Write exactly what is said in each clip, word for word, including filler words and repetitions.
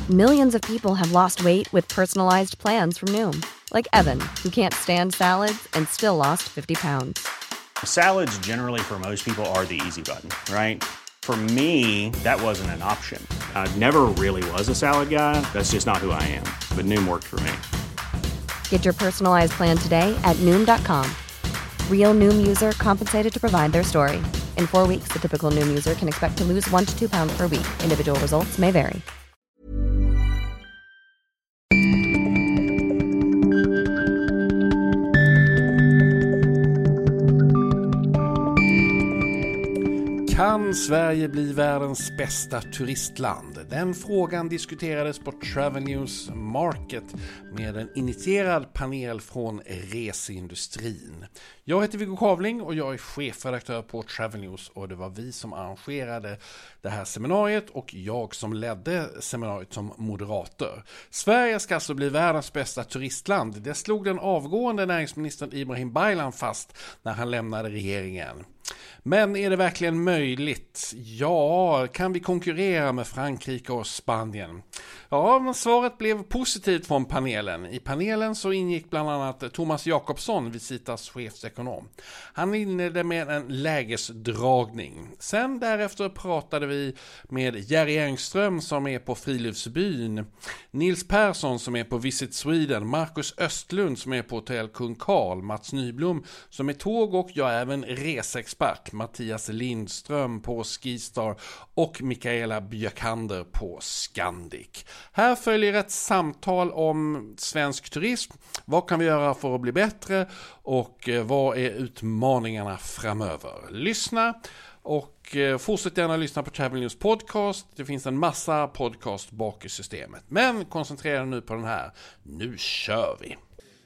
Millions of people have lost weight with personalized plans from Noom. Like Evan, who can't stand salads and still lost fifty pounds. Salads generally for most people are the easy button, right? For me, that wasn't an option. I never really was a salad guy. That's just not who I am. But Noom worked for me. Get your personalized plan today at Noom dot com. Real Noom user compensated to provide their story. In four weeks, the typical Noom user can expect to lose one to two pounds per week. Individual results may vary. Kan Sverige bli världens bästa turistland? Den frågan diskuterades på Travel News Market med en initierad panel från reseindustrin. Jag heter Viggo Kavling och jag är chefredaktör på Travel News, och det var vi som arrangerade det här seminariet och jag som ledde seminariet som moderator. Sverige ska alltså bli världens bästa turistland. Det slog den avgående näringsministern Ibrahim Baylan fast när han lämnade regeringen. Men är det verkligen möjligt? Ja, kan vi konkurrera med Frankrike och Spanien? Ja, men svaret blev positivt från panelen. I panelen så ingick bland annat Thomas Jakobsson, Visitas chefsekonom. Han inledde med en lägesdragning. Sen därefter pratade vi med Jerry Engström som är på Friluftsbyn, Nils Persson som är på Visit Sweden, Marcus Östlund som är på Hotell Kung Karl, Mats Nyblom som är tåg och jag är även resexpert, Mattias Lindström på Skistar och Mikaela Bjökander på Scandic. Här följer ett samtal om svensk turism. Vad kan vi göra för att bli bättre och vad är utmaningarna framöver? Lyssna och fortsätt gärna lyssna på Travel News podcast. Det finns en massa podcast bak i systemet. Men koncentrera nu på den här. Nu kör vi!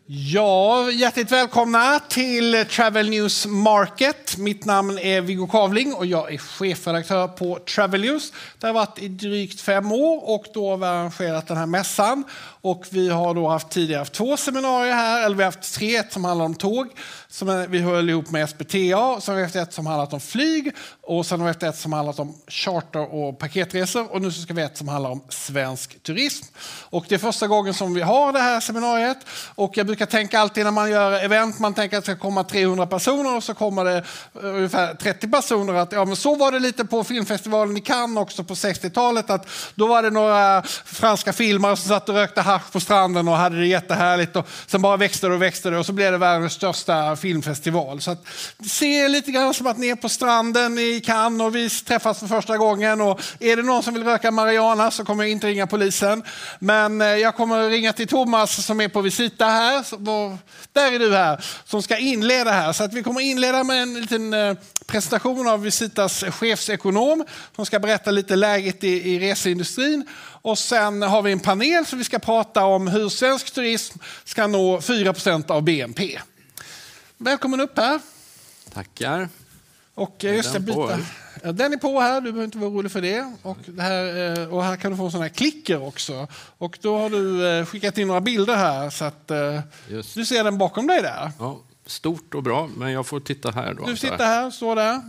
Ja, hjärtligt välkomna till Travel News Market. Mitt namn är Viggo Kavling och jag är chefredaktör på Travel News. Det har varit i drygt fem år och då har vi arrangerat den här mässan. Och vi har då haft tidigare haft två seminarier här, eller vi har haft tre, ett som handlar om tåg, som vi höll ihop med S B T A, sen har vi haft ett som handlat om flyg och sen har vi haft ett som handlat om charter och paketresor och nu så ska vi ha ett som handlar om svensk turism. Och det är första gången som vi har det här seminariet och jag brukar tänka alltid när man gör event, man tänker att det ska komma trehundra personer och så kommer det ungefär trettio personer. Att, ja, men så var det lite på filmfestivalen i Cannes också på sextiotalet, att då var det några franska filmare som satt och rökte hasch på stranden och hade det jättehärligt och sen bara växte det och växte det och så blev det världens största filmfestival. Så att det ser lite grann som att ni är på stranden i Cannes och vi träffas för första gången och är det någon som vill röka marijuana så kommer jag inte ringa polisen. Men jag kommer ringa till Thomas som är på Visita här, så, där är du här, som ska inleda här. Så att vi kommer inleda med en liten presentation av Visitas chefsekonom som ska berätta lite läget i, i reseindustrin. Och sen har vi en panel som vi ska prata om hur svensk turism ska nå fyra procent av B N P. Välkommen upp här. Tackar. Och just det, byta. Den är på här, du behöver inte vara orolig för det. Och, det här, och här kan du få en sån här klicker också. Och då har du skickat in några bilder här så att just. Du ser den bakom dig där. Ja, stort och bra, men jag får titta här då. Du sitter här, står där.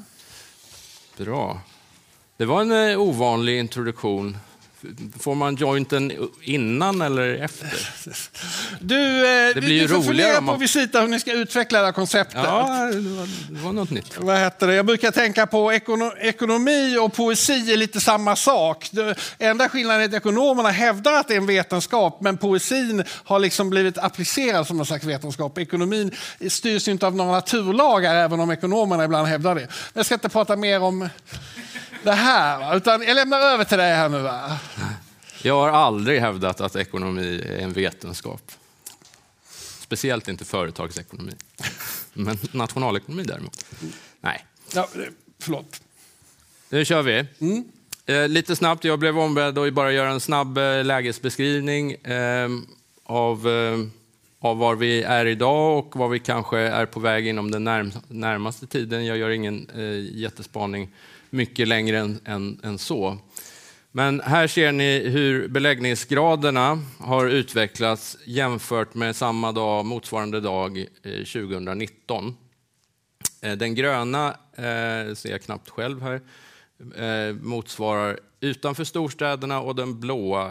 Bra. Det var en ovanlig introduktion. Får man jointen innan eller efter? Du, eh, det blir du, ju du får fundera man... på Visita hur ni ska utveckla det här konceptet. Ja, det var, det var något nytt. Vad heter det? Jag brukar tänka på ekono- ekonomi och poesi är lite samma sak. Det enda skillnaden är att ekonomerna hävdar att det är en vetenskap, men poesin har liksom blivit applicerad som en slags vetenskap. Ekonomin styrs inte av några naturlagar, även om ekonomerna ibland hävdar det. Men jag ska inte prata mer om det här, utan jag lämnar över till dig här nu. Va? Jag har aldrig hävdat att ekonomi är en vetenskap. Speciellt inte företagsekonomi. Men nationalekonomi däremot. Nej. Ja, förlåt. Nu kör vi. Mm. Eh, lite snabbt, jag blev ombedd att bara göra en snabb eh, lägesbeskrivning eh, av, eh, av var vi är idag och vad vi kanske är på väg inom den närm- närmaste tiden. Jag gör ingen eh, jättespaning mycket längre än, än, än så. Men här ser ni hur beläggningsgraderna har utvecklats jämfört med samma dag, motsvarande dag eh, tjugonitton. Eh, den gröna, eh, ser jag knappt själv här, eh, motsvarar utanför storstäderna och den blåa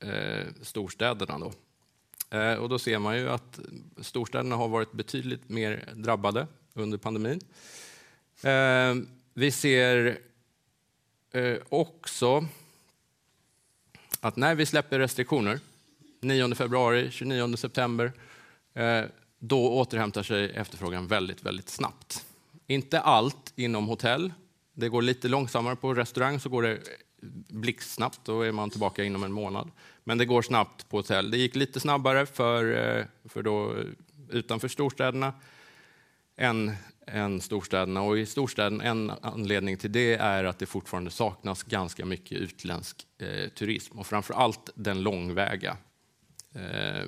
eh, storstäderna då. Eh, och då ser man ju att storstäderna har varit betydligt mer drabbade under pandemin. Eh, vi ser eh, också att när vi släpper restriktioner, nionde februari, tjugonionde september, eh, då återhämtar sig efterfrågan väldigt, väldigt snabbt. Inte allt inom hotell. Det går lite långsammare på restaurang, så går det blixtsnabbt, då är man tillbaka inom en månad. Men det går snabbt på hotell. Det gick lite snabbare för, för då, utanför storstäderna än, än storstäderna. Och i storstäderna, en anledning till det är att det fortfarande saknas ganska mycket utländsk eh, turism. Och framför allt den långväga. Eh,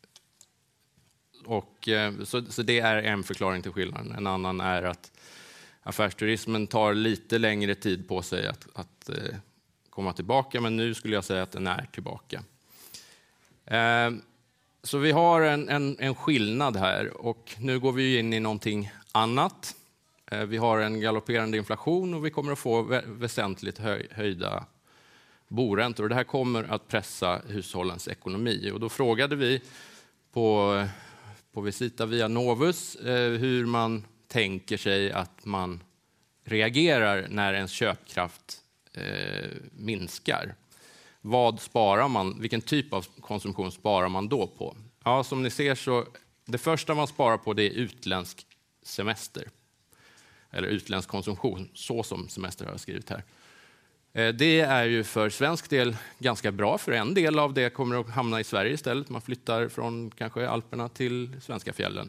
och, eh, så, så det är en förklaring till skillnaden. En annan är att affärsturismen tar lite längre tid på sig att, att eh, komma tillbaka, men nu skulle jag säga att den är tillbaka. Eh, så vi har en, en, en skillnad här, och nu går vi in i någonting annat. Eh, vi har en galopperande inflation och vi kommer att få vä- väsentligt höj, höjda boräntor. Och det här kommer att pressa hushållens ekonomi. Och då frågade vi på, på Visita via Novus eh, hur man tänker sig att man reagerar när ens köpkraft eh, minskar. Vad sparar man? Vilken typ av konsumtion sparar man då på? Ja, som ni ser så det första man sparar på det är utländsk semester. Eller utländsk konsumtion, så som semester har jag skrivit här. Eh, det är ju för svensk del ganska bra, för en del av det kommer att hamna i Sverige istället. Man flyttar från kanske Alperna till svenska fjällen.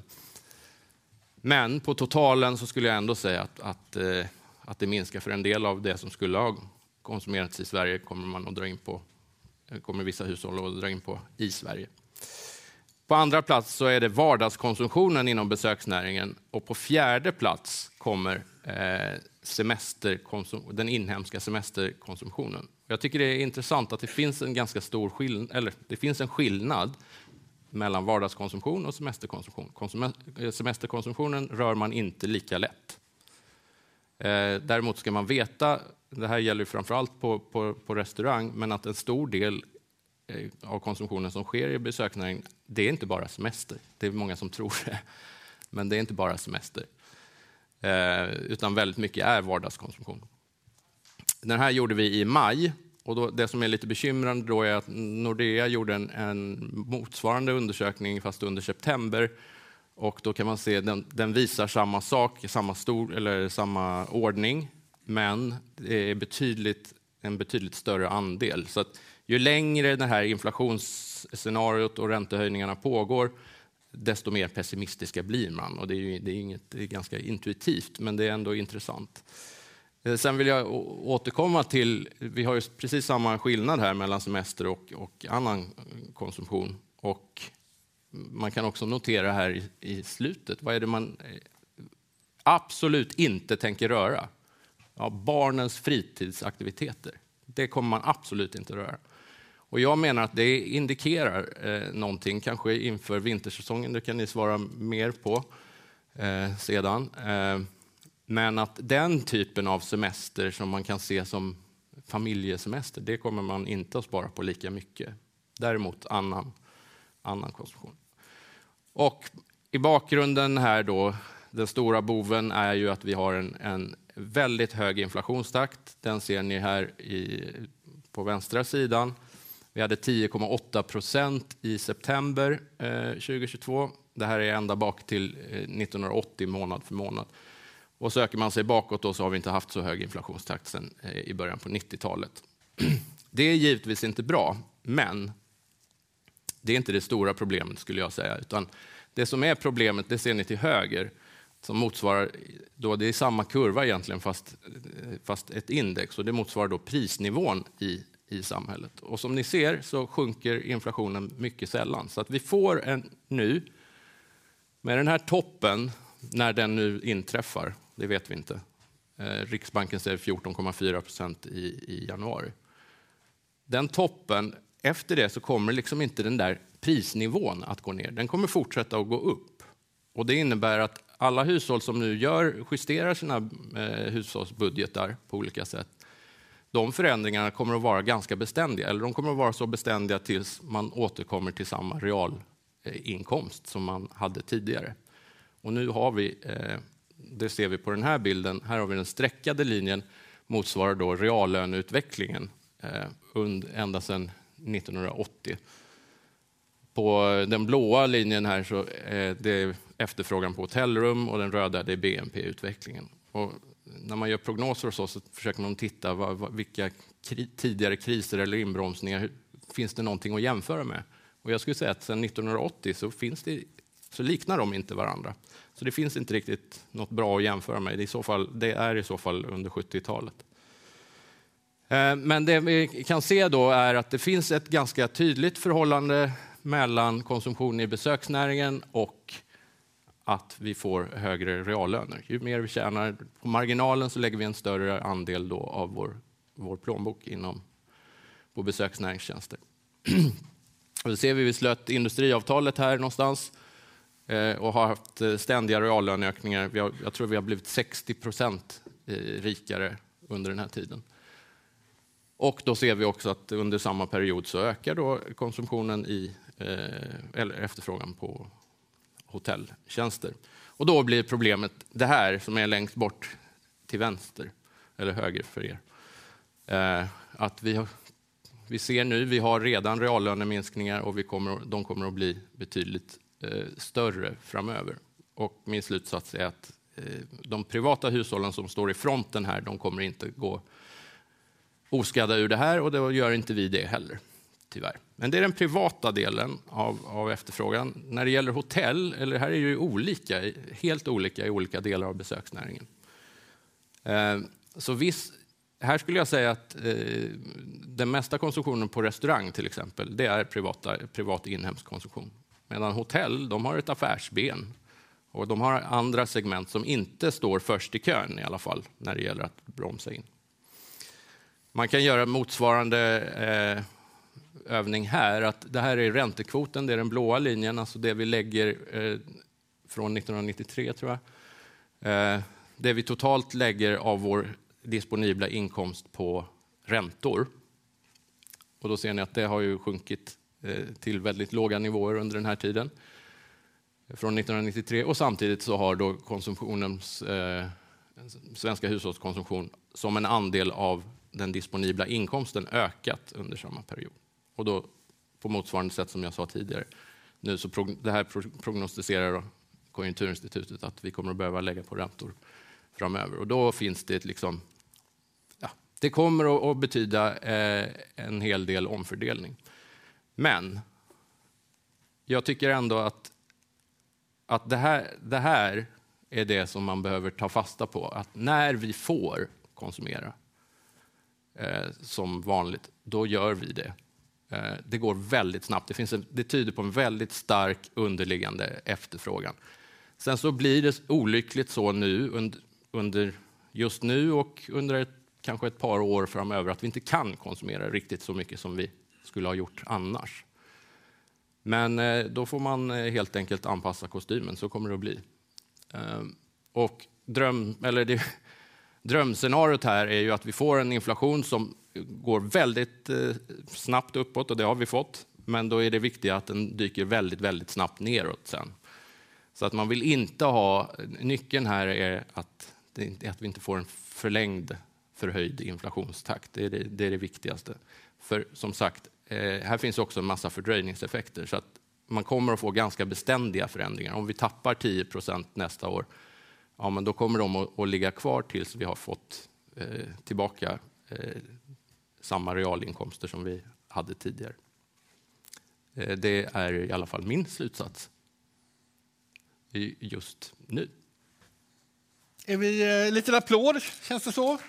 Men på totalen så skulle jag ändå säga att, att, eh, att det minskar, för en del av det som skulle ha konsumerats i Sverige kommer man att dra in på, kommer vissa hushåll att dra in på i Sverige. På andra plats så är det vardagskonsumtionen inom besöksnäringen, och på fjärde plats kommer eh, semesterkonsum- den inhemska semesterkonsumtionen. Jag tycker det är intressant att det finns en ganska stor skillnad, eller det finns en skillnad mellan vardagskonsumtion och semesterkonsumtion. Konsum- semesterkonsumtionen rör man inte lika lätt. Eh, däremot ska man veta, det här gäller framförallt på, på, på restaurang, men att en stor del eh, av konsumtionen som sker i besöksnäringen, det är inte bara semester. Det är många som tror det, men det är inte bara semester. Eh, utan väldigt mycket är vardagskonsumtion. Den här gjorde vi i maj. Och då, det som är lite bekymrande då är att Nordea gjorde en, en motsvarande undersökning fast under september. Och då kan man se den, den visar samma sak, samma, stor, eller samma ordning. Men det är betydligt, en betydligt större andel. Så att ju längre det här inflationsscenariot och räntehöjningarna pågår, desto mer pessimistiska blir man. Och det är, ju, det är, inget, det är ganska intuitivt, men det är ändå intressant. Sen vill jag återkomma till, vi har ju precis samma skillnad här mellan semester och, och annan konsumtion. Och man kan också notera här i, i slutet, vad är det man absolut inte tänker röra? Ja, barnens fritidsaktiviteter. Det kommer man absolut inte röra. Och jag menar att det indikerar eh, någonting, kanske inför vintersäsongen, det kan ni svara mer på eh, sedan. Eh, Men att den typen av semester som man kan se som familjesemester, det kommer man inte att spara på lika mycket. Däremot annan, annan konsumtion. Och i bakgrunden här då, den stora boven är ju att vi har en, en väldigt hög inflationstakt. Den ser ni här i, på vänstra sidan. Vi hade tio komma åtta procent i september eh, tjugohundratjugotvå. Det här är ända bak till eh, nittonhundraåttio månad för månad. Och söker man sig bakåt då så har vi inte haft så hög inflationstakt sedan i början på nittiotalet. Det är givetvis inte bra, men det är inte det stora problemet skulle jag säga. Utan det som är problemet, det ser ni till höger, som motsvarar, då det är samma kurva egentligen fast, fast ett index. Och det motsvarar då prisnivån i, i samhället. Och som ni ser så sjunker inflationen mycket sällan. Så att vi får en nu, med den här toppen, när den nu inträffar, det vet vi inte. Eh, Riksbanken säger fjorton komma fyra procent i, i januari. Den toppen, efter det så kommer liksom inte den där prisnivån att gå ner. Den kommer fortsätta att gå upp. Och det innebär att alla hushåll som nu gör, justerar sina eh, hushållsbudgetar på olika sätt, De förändringarna kommer att vara ganska beständiga, eller de kommer att vara så beständiga tills man återkommer till samma realinkomst som man hade tidigare. Och nu har vi, det ser vi på den här bilden, här har vi den streckade linjen, motsvarar då reallöneutvecklingen ända sedan nittonhundraåttio. På den blåa linjen här så är det efterfrågan på hotellrum och den röda det är B N P-utvecklingen. Och när man gör prognoser och så, så försöker man titta vad, vad, vilka kri, tidigare kriser eller inbromsningar, hur, finns det någonting att jämföra med? Och jag skulle säga att sedan nittonhundraåttio så, finns det, så liknar de inte varandra. Så det finns inte riktigt något bra att jämföra med. Det är i så fall, det är i så fall under sjuttiotalet. Men det vi kan se då är att det finns ett ganska tydligt förhållande mellan konsumtion i besöksnäringen och att vi får högre reallöner. Ju mer vi tjänar på marginalen så lägger vi en större andel då av vår, vår plånbok inom, på besöksnäringstjänster. Och det ser vi, vi slöt industriavtalet här någonstans eh, och har haft ständiga reallöneökningar. Vi har, jag tror vi har blivit sextio procent eh, rikare under den här tiden. Och då ser vi också att under samma period så ökar då konsumtionen i, eh, eller efterfrågan på hotelltjänster. Och då blir problemet det här som är längst bort till vänster, eller höger för er. Eh, att vi, har, vi ser nu, vi har redan reallöneminskningar och vi kommer, de kommer att bli betydligt eh, större framöver. Och min slutsats är att eh, de privata hushållen som står i fronten här, de kommer inte gå oskadda ur det här och då gör inte vi det heller, tyvärr. Men det är den privata delen av, av efterfrågan. När det gäller hotell, eller här är det ju olika, helt olika i olika delar av besöksnäringen. Eh, så viss, här skulle jag säga att eh, den mesta konsumtionen på restaurang till exempel, det är privata, privat inhemsk konsumtion. Medan hotell, de har ett affärsben och de har andra segment som inte står först i kön i alla fall när det gäller att bromsa in. Man kan göra motsvarande eh, övning här. Att det här är räntekvoten, det är den blåa linjen, alltså det vi lägger eh, från nittonhundranittiotre tror jag. Eh, det vi totalt lägger av vår disponibla inkomst på räntor. Och då ser ni att det har ju sjunkit eh, till väldigt låga nivåer under den här tiden. Från nittonhundranittiotre och samtidigt så har då konsumtionens, eh, svenska hushållskonsumtion som en andel av den disponibla inkomsten ökat under samma period. Och då på motsvarande sätt som jag sa tidigare. Nu så prog- det här prognostiserar då Konjunkturinstitutet att vi kommer att behöva lägga på räntor framöver. Och då finns det ett liksom, ja, det kommer att, att betyda eh, en hel del omfördelning. Men jag tycker ändå att, att det, här, det här är det som man behöver ta fasta på. Att när vi får konsumera eh, som vanligt, då gör vi det. Eh, det går väldigt snabbt. Det, finns en, det tyder på en väldigt stark underliggande efterfrågan. Sen så blir det olyckligt så nu under, under just nu och under ett, kanske ett par år framöver att vi inte kan konsumera riktigt så mycket som vi skulle ha gjort annars. Men eh, då får man eh, helt enkelt anpassa kostymen, så kommer det att bli. Eh, och dröm, eller det, drömscenariot här är ju att vi får en inflation som går väldigt eh, snabbt uppåt, och det har vi fått. Men då är det viktigt att den dyker väldigt, väldigt snabbt neråt sen. Så att man vill inte ha, nyckeln här är att, det, att vi inte får en förlängd förhöjd inflationstakt. Det är det, det är det viktigaste. För som sagt, eh, här finns också en massa fördröjningseffekter. Så att man kommer att få ganska beständiga förändringar. Om vi tappar tio procent nästa år, ja, men då kommer de att, att ligga kvar tills vi har fått eh, tillbaka eh, samma realinkomster som vi hade tidigare. Eh, det är i alla fall min slutsats just nu. Är vi en liten applåd, känns det så?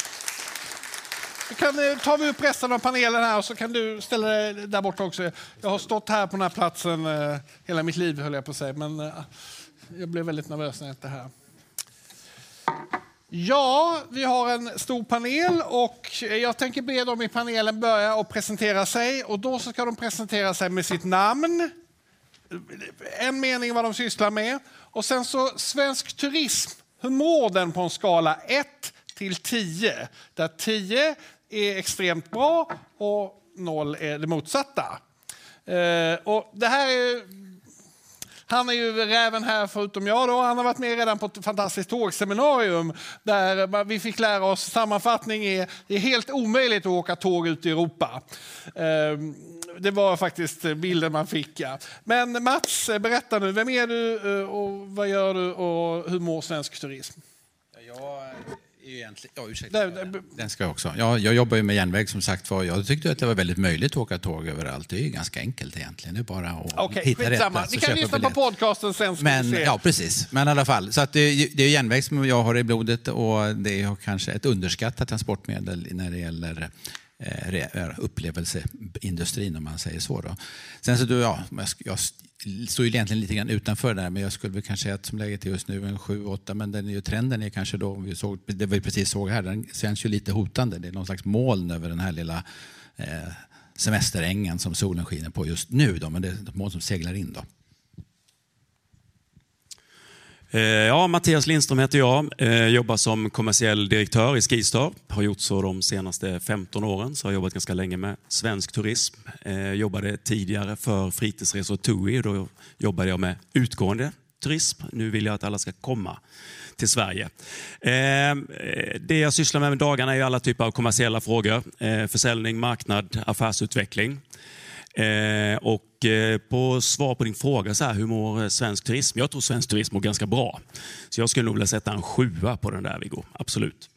Då kan, tar vi upp resten av panelen här och så kan du ställa dig där borta också. Jag har stått här på den här platsen eh, hela mitt liv, höll jag på att säga, men eh, jag blev väldigt nervös när jag inte är här. Ja, vi har en stor panel och jag tänker be dem i panelen börja och presentera sig, och då så ska de presentera sig med sitt namn, en mening vad de sysslar med, och sen så svensk turism. Hur mår den på en skala ett till tio? Där tio är extremt bra och noll är det motsatta. Eh, och det här är... Han är ju räven här förutom jag då. Han har varit med redan på ett fantastiskt tågseminarium där vi fick lära oss sammanfattning är, det är helt omöjligt att åka tåg ut i Europa. Det var faktiskt bilden man fick. Ja. Men Mats, berätta nu. Vem är du och vad gör du och hur mår svensk turism? Jag är ju egentligen... Ja, ursäkta. Den ska jag också. Jag, jag jobbar ju med järnväg som sagt var. Jag tyckte att det var väldigt möjligt att åka tåg överallt. Det är ju ganska enkelt egentligen. Det är bara att okay, hitta rätt plats. Vi kan lyssna på podcasten sen. Men, ja, precis. Men i alla fall. Så att det, det är järnväg som jag har i blodet och det är kanske ett underskattat transportmedel när det gäller eh, upplevelseindustrin om man säger så. Då. Sen så då, ja, jag, jag står ju egentligen lite grann utanför där, men jag skulle väl kanske säga att som läget är just nu en sju åtta, men den är ju, trenden är kanske då, vi såg, det vi precis såg här, den känns ju lite hotande. Det är någon slags moln över den här lilla eh, semesterängen som solen skiner på just nu då, men det är ett moln som seglar in då. Ja, Mattias Lindström heter jag. jag jobbar som kommersiell direktör i Skistar. Har gjort så de senaste femton åren, så har jag jobbat ganska länge med svensk turism. Jag jobbade tidigare för fritidsresor T U I, då jobbade jag med utgående turism. Nu vill jag att alla ska komma till Sverige. Det jag sysslar med med dagarna är alla typer av kommersiella frågor. Försäljning, marknad, affärsutveckling. Eh, och eh, på svar på din fråga så här, hur mår svensk turism? Jag tror svensk turism mår ganska bra. Så jag skulle nog vilja sätta en sjua på den där, Viggo. Absolut.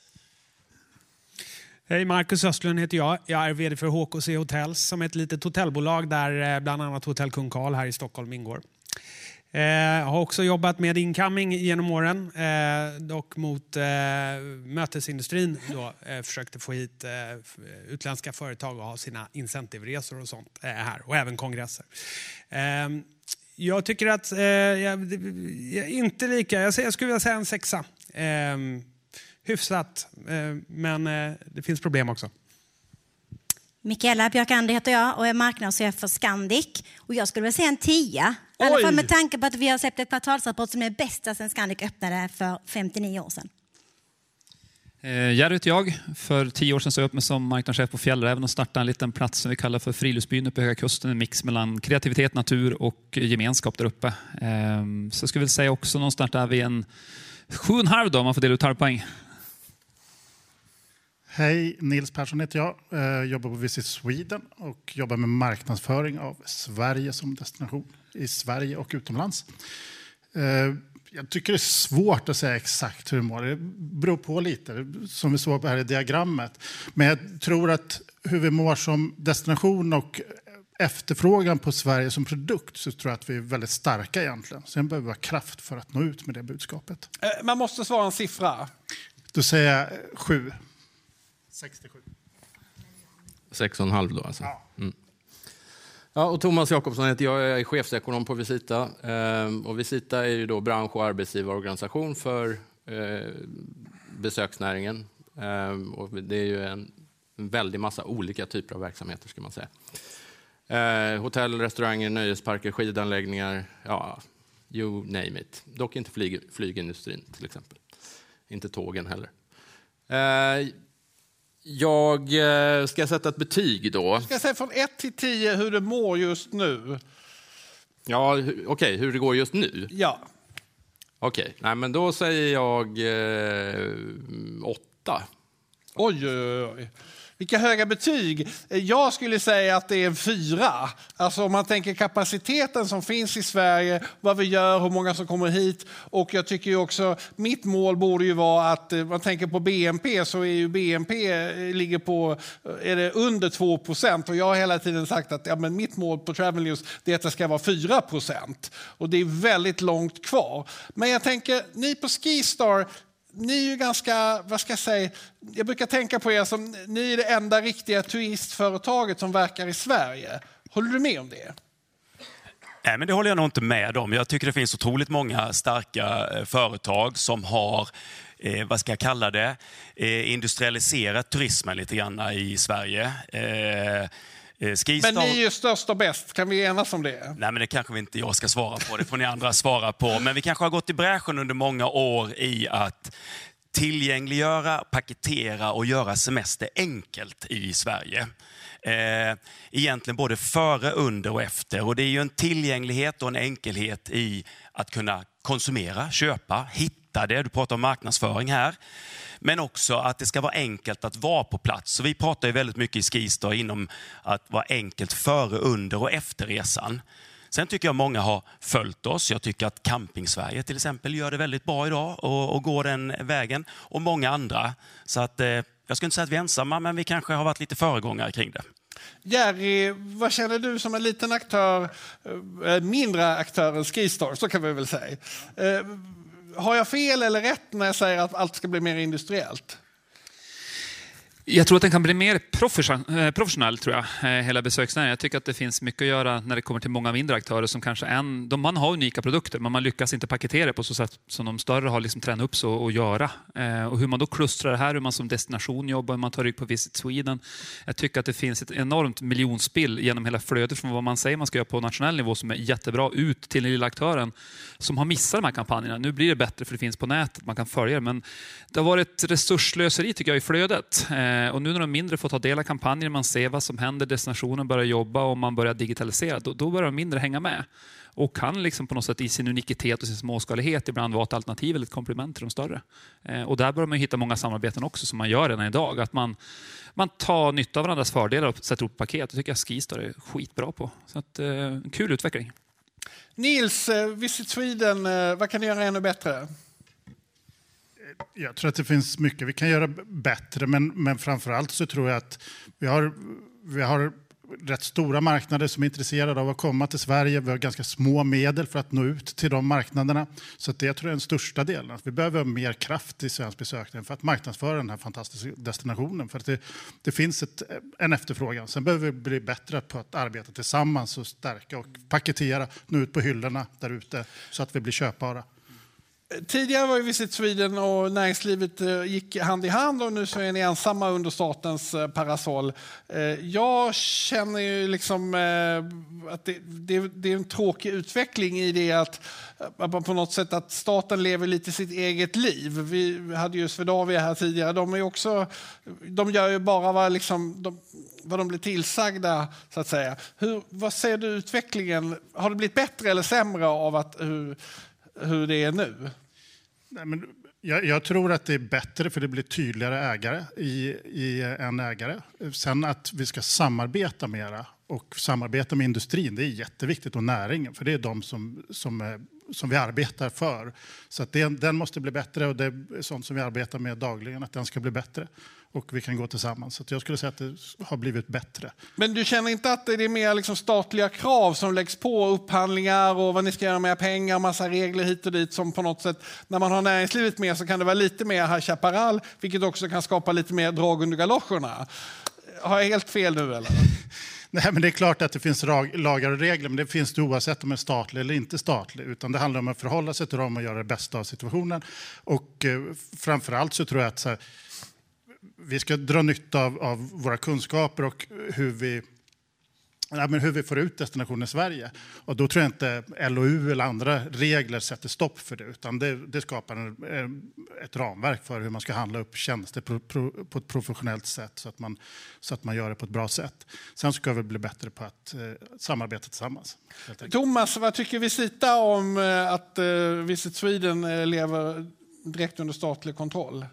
Hej, Marcus Östlund heter jag. Jag är vd för H K C Hotels som är ett litet hotellbolag där bland annat Hotell Kung Karl här i Stockholm ingår. Jag eh, har också jobbat med incoming genom åren, eh, dock mot eh, mötesindustrin. Då, eh, försökte få hit eh, utländska företag och ha sina incentivresor och sånt eh, här. Och även kongresser. Eh, jag tycker att eh, jag, jag inte lika, jag, jag skulle vilja säga en sexa. Eh, hyfsat, eh, men eh, det finns problem också. Mikaela Björkander heter jag och är marknadschef för Scandic. Och jag skulle vilja säga en tia. I alla fall med tanke på att vi har släppt ett kvartalsrapport som är bästa sedan Scandic öppnade för femtionio år sedan. Eh, Jerry heter jag. För tio år sedan så jag upp mig som marknadschef på Fjällräven och startade en liten plats som vi kallar för Friluftsbyn uppe på Höga Kusten. En mix mellan kreativitet, natur och gemenskap där uppe. Eh, så jag skulle vilja säga också någonstans där vi en sju och en halv då, man får dela ut halvpoäng. Hej, Nils Persson heter jag. Jag jobbar på Visit Sweden och jobbar med marknadsföring av Sverige som destination i Sverige och utomlands. Jag tycker det är svårt att säga exakt hur det mår. Det beror på lite, som vi såg här i diagrammet. Men jag tror att hur vi mår som destination och efterfrågan på Sverige som produkt, så tror jag att vi är väldigt starka egentligen. Sen behöver vi ha kraft för att nå ut med det budskapet. Man måste svara en siffra. Då säger jag sju. sextiosju. Sex och en halv då alltså. Ja. Mm. Ja, och Thomas Jakobsson heter jag, jag är chefsekonom på Visita. Ehm, och Visita är ju då bransch- och arbetsgivarorganisation för eh, besöksnäringen. Ehm, och det är ju en, en väldig massa olika typer av verksamheter ska man säga. Ehm, hotell, restauranger, nöjesparker, skidanläggningar, ja, you name it. Dock inte flyg, flygindustrin till exempel. Inte tågen heller. Ehm, Jag eh, ska sätta ett betyg då. Ska jag säga från ett till tio hur det mår just nu? Ja, okej. Okay, hur det går just nu? Ja. Okej, okay. Nej men då säger jag eh, åtta. Oj, oj, oj. Vilka höga betyg. Jag skulle säga att det är en fyra. Alltså om man tänker kapaciteten som finns i Sverige, vad vi gör, hur många som kommer hit. Och jag tycker ju också, mitt mål borde ju vara att man tänker på B N P, så är ju B N P ligger på, är det under två procent. Och jag har hela tiden sagt att ja, men mitt mål på Travel News är att det ska vara fyra procent. Och det är väldigt långt kvar. Men jag tänker, ni på Skistar, ni är ju ganska, vad ska jag säga, jag brukar tänka på er som, ni är det enda riktiga turistföretaget som verkar i Sverige. Håller du med om det? Nej, men det håller jag nog inte med om. Jag tycker det finns otroligt många starka eh, företag som har, eh, vad ska jag kalla det, eh, industrialiserat turismen lite grann i Sverige. Eh, Skistar... Men ni är ju störst och bäst, kan vi enas om det? Nej, men det kanske vi inte jag ska svara på, det får ni andra svara på. Men vi kanske har gått i bräschen under många år i att tillgängliggöra, paketera och göra semester enkelt i Sverige. Eh, egentligen både före, under och efter. Och det är ju en tillgänglighet och en enkelhet i att kunna konsumera, köpa, hitta det. Du pratar om marknadsföring här. Men också att det ska vara enkelt att vara på plats. Så vi pratar ju väldigt mycket i Skistar inom att vara enkelt före, under och efter resan. Sen tycker jag många har följt oss. Jag tycker att Camping Sverige till exempel gör det väldigt bra idag och, och går den vägen. Och många andra. Så att, eh, jag ska inte säga att vi är ensamma, men vi kanske har varit lite föregångare kring det. Jerry, vad känner du som en liten aktör, äh, mindre aktör än Skistar, så kan vi väl säga. Äh, har jag fel eller rätt när jag säger att allt ska bli mer industriellt? Jag tror att den kan bli mer professionell, tror jag, hela besöksnäringen. Jag tycker att det finns mycket att göra när det kommer till många mindre aktörer som kanske en, de, man har unika produkter, men man lyckas inte paketera det på så sätt som de större har liksom tränat upp så att göra. Eh, och hur man då klustrar det här, hur man som destination jobbar, hur man tar rygg på Visit Sweden. Jag tycker att det finns ett enormt miljonspill genom hela flödet från vad man säger man ska göra på nationell nivå som är jättebra ut till den lilla aktören som har missat de här kampanjerna. Nu blir det bättre för det finns på nätet, man kan följa det, men det har varit resurslöseri tycker jag i flödet. Eh, Och nu när de mindre får ta del av kampanjer, man ser vad som händer, destinationen börjar jobba och man börjar digitalisera, då, då börjar de mindre hänga med. Och kan liksom på något sätt i sin unikitet och sin småskalighet ibland vara ett alternativ eller ett komplement till de större. Eh, och där börjar man hitta många samarbeten också som man gör redan idag. Att man, man tar nytta av varandras fördelar och sätter upp paket. Det tycker jag Skistar är skitbra på. Så att, eh, en kul utveckling. Nils, Visit Sweden, eh, vad kan ni göra ännu bättre? Jag tror att det finns mycket vi kan göra bättre, men, men framförallt så tror jag att vi har, vi har rätt stora marknader som är intresserade av att komma till Sverige. Vi har ganska små medel för att nå ut till de marknaderna. Så att det tror jag är den största delen. Vi behöver ha mer kraft i svensk besökning för att marknadsföra den här fantastiska destinationen. För att det, det finns ett, en efterfrågan. Sen behöver vi bli bättre på att arbeta tillsammans och stärka och paketera, nå ut på hyllorna där ute så att vi blir köpbara. Tidigare var ju Visit Sweden och näringslivet gick hand i hand och nu så är ni ensamma under statens parasoll. Jag känner ju liksom att det, det, det är en tråkig utveckling i det att på något sätt att staten lever lite sitt eget liv. Vi hade ju Swedavia här tidigare. De är också, de gör ju bara vad, liksom, de, vad de blir tillsagda så att säga. Hur, vad ser du utvecklingen? Har det blivit bättre eller sämre av att hur, hur det är nu? Nej, men jag, jag tror att det är bättre för det blir tydligare ägare i, i en ägare. Sen att vi ska samarbeta mera och samarbeta med industrin, det är jätteviktigt, och näringen, för det är de som, som, som vi arbetar för. Så att det, den måste bli bättre och det är sånt som vi arbetar med dagligen, att den ska bli bättre. Och vi kan gå tillsammans. Så jag skulle säga att det har blivit bättre. Men du känner inte att det är mer liksom statliga krav som läggs på, upphandlingar och vad ni ska göra med pengar, massa regler hit och dit som på något sätt, när man har näringslivet med så kan det vara lite mer High Chaparral, vilket också kan skapa lite mer drag under galoscherna. Har jag helt fel nu eller? Nej, men det är klart att det finns lagar och regler, men det finns det oavsett om det är statlig eller inte statlig. Utan det handlar om att förhålla sig till dem och göra det bästa av situationen. Och eh, framförallt så tror jag att så här, vi ska dra nytta av, av våra kunskaper och hur vi, ja, men hur vi får ut destinationen i Sverige. Och då tror jag inte L O U eller andra regler sätter stopp för det. Utan det, det skapar en, ett ramverk för hur man ska handla upp tjänster på, på, på ett professionellt sätt. Så att, man, så att man gör det på ett bra sätt. Sen ska vi bli bättre på att eh, samarbeta tillsammans. Thomas, vad tycker Visita om eh, att eh, Visit Sweden eh, lever direkt under statlig kontroll?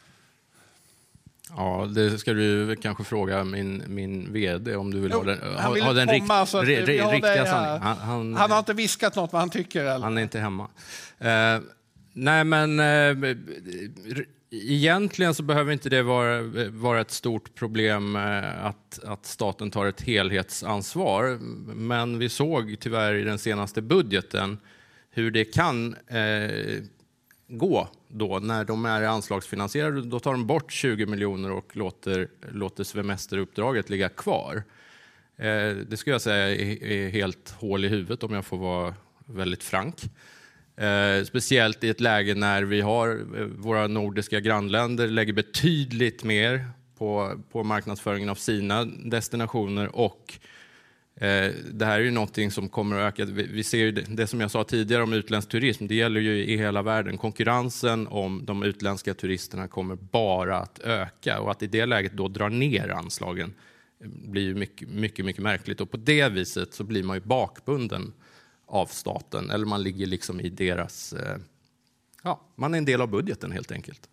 Ja, det ska du kanske fråga min, min vd om du vill jo, ha den, ha, vill ha den rikt, komma, re, re, riktiga sanningen. Han, han, han har inte viskat något vad han tycker. Eller? Han är inte hemma. Uh, nej, men uh, egentligen så behöver inte det vara, vara ett stort problem uh, att, att staten tar ett helhetsansvar. Men vi såg tyvärr i den senaste budgeten hur det kan uh, gå då när de är anslagsfinansierade. Då tar de bort tjugo miljoner och låter, låter semesteruppdraget ligga kvar. Eh, det skulle jag säga är, är helt hål i huvudet om jag får vara väldigt frank. Eh, speciellt i ett läge när vi har våra nordiska grannländer lägger betydligt mer på, på marknadsföringen av sina destinationer och Det här är ju någonting som kommer att öka. Vi ser ju det som jag sa tidigare om utländsk turism. Det gäller ju i hela världen. Konkurrensen om de utländska turisterna kommer bara att öka. Och att i det läget då dra ner anslagen blir ju mycket, mycket, mycket märkligt. Och på det viset så blir man ju bakbunden av staten. Eller man ligger liksom i deras... Ja, man är en del av budgeten helt enkelt.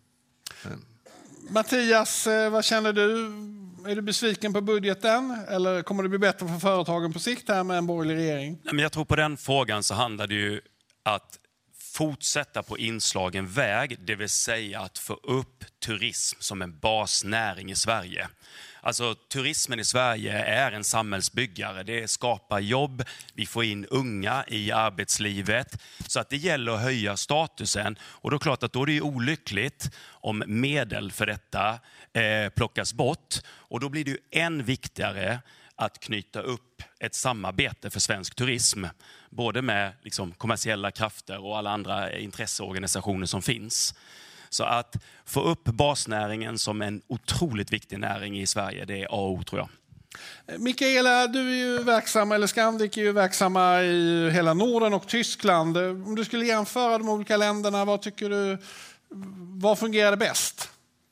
Mattias, vad känner du? Är du besviken på budgeten eller kommer det bli bättre för företagen på sikt här med en borgerlig regering? Men jag tror på den frågan så handlar det ju att fortsätta på inslagen väg, det vill säga att få upp turism som en basnäring i Sverige. Alltså turismen i Sverige är en samhällsbyggare. Det skapar jobb, vi får in unga i arbetslivet. Så att det gäller att höja statusen. Och då är det klart att då är det olyckligt om medel för detta eh, plockas bort. Och då blir det ju än viktigare att knyta upp ett samarbete för svensk turism. Både med liksom, kommersiella krafter och alla andra intresseorganisationer som finns. Så att få upp basnäringen som en otroligt viktig näring i Sverige, det är A och O tror jag. Mikaela, du är ju verksam, eller Scandic är ju verksamma i hela Norden och Tyskland. Om du skulle jämföra de olika länderna, vad tycker du, vad fungerar bäst?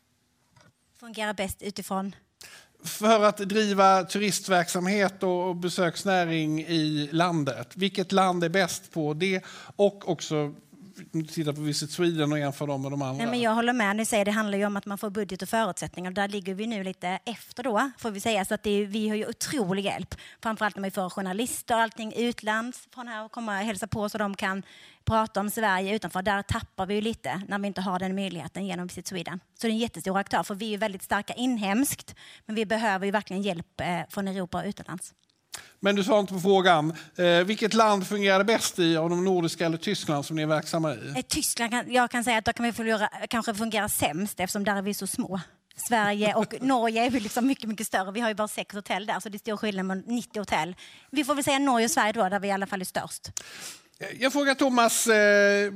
Fungerar bäst utifrån? För att driva turistverksamhet och besöksnäring i landet. Vilket land är bäst på det? Och också titta på Visit Sweden och jämföra dem med de andra. Nej, men jag håller med. Ni säger det handlar ju om att man får budget och förutsättningar. Där ligger vi nu lite efter då, får vi säga. Så att det är, vi har ju otrolig hjälp. Framförallt när vi får journalister och allting utlands från här och komma och hälsa på så de kan prata om Sverige utanför. Där tappar vi ju lite när vi inte har den möjligheten genom Visit Sweden. Så det är en jättestor aktör, för vi är ju väldigt starka inhemskt. Men vi behöver ju verkligen hjälp från Europa och utomlands. Men du svarar inte på frågan. Eh, vilket land fungerar bäst i av de nordiska eller Tyskland som ni är verksamma i? Eh, Tyskland, kan, jag kan säga att då kan vi förlora, kanske fungera sämst eftersom där är vi så små. Sverige och Norge är vi liksom mycket, mycket större. Vi har ju bara sex hotell där, så det är stor skillnad med nittio hotell. Vi får väl säga Norge och Sverige då, där vi i alla fall är störst. Jag frågar Thomas, eh,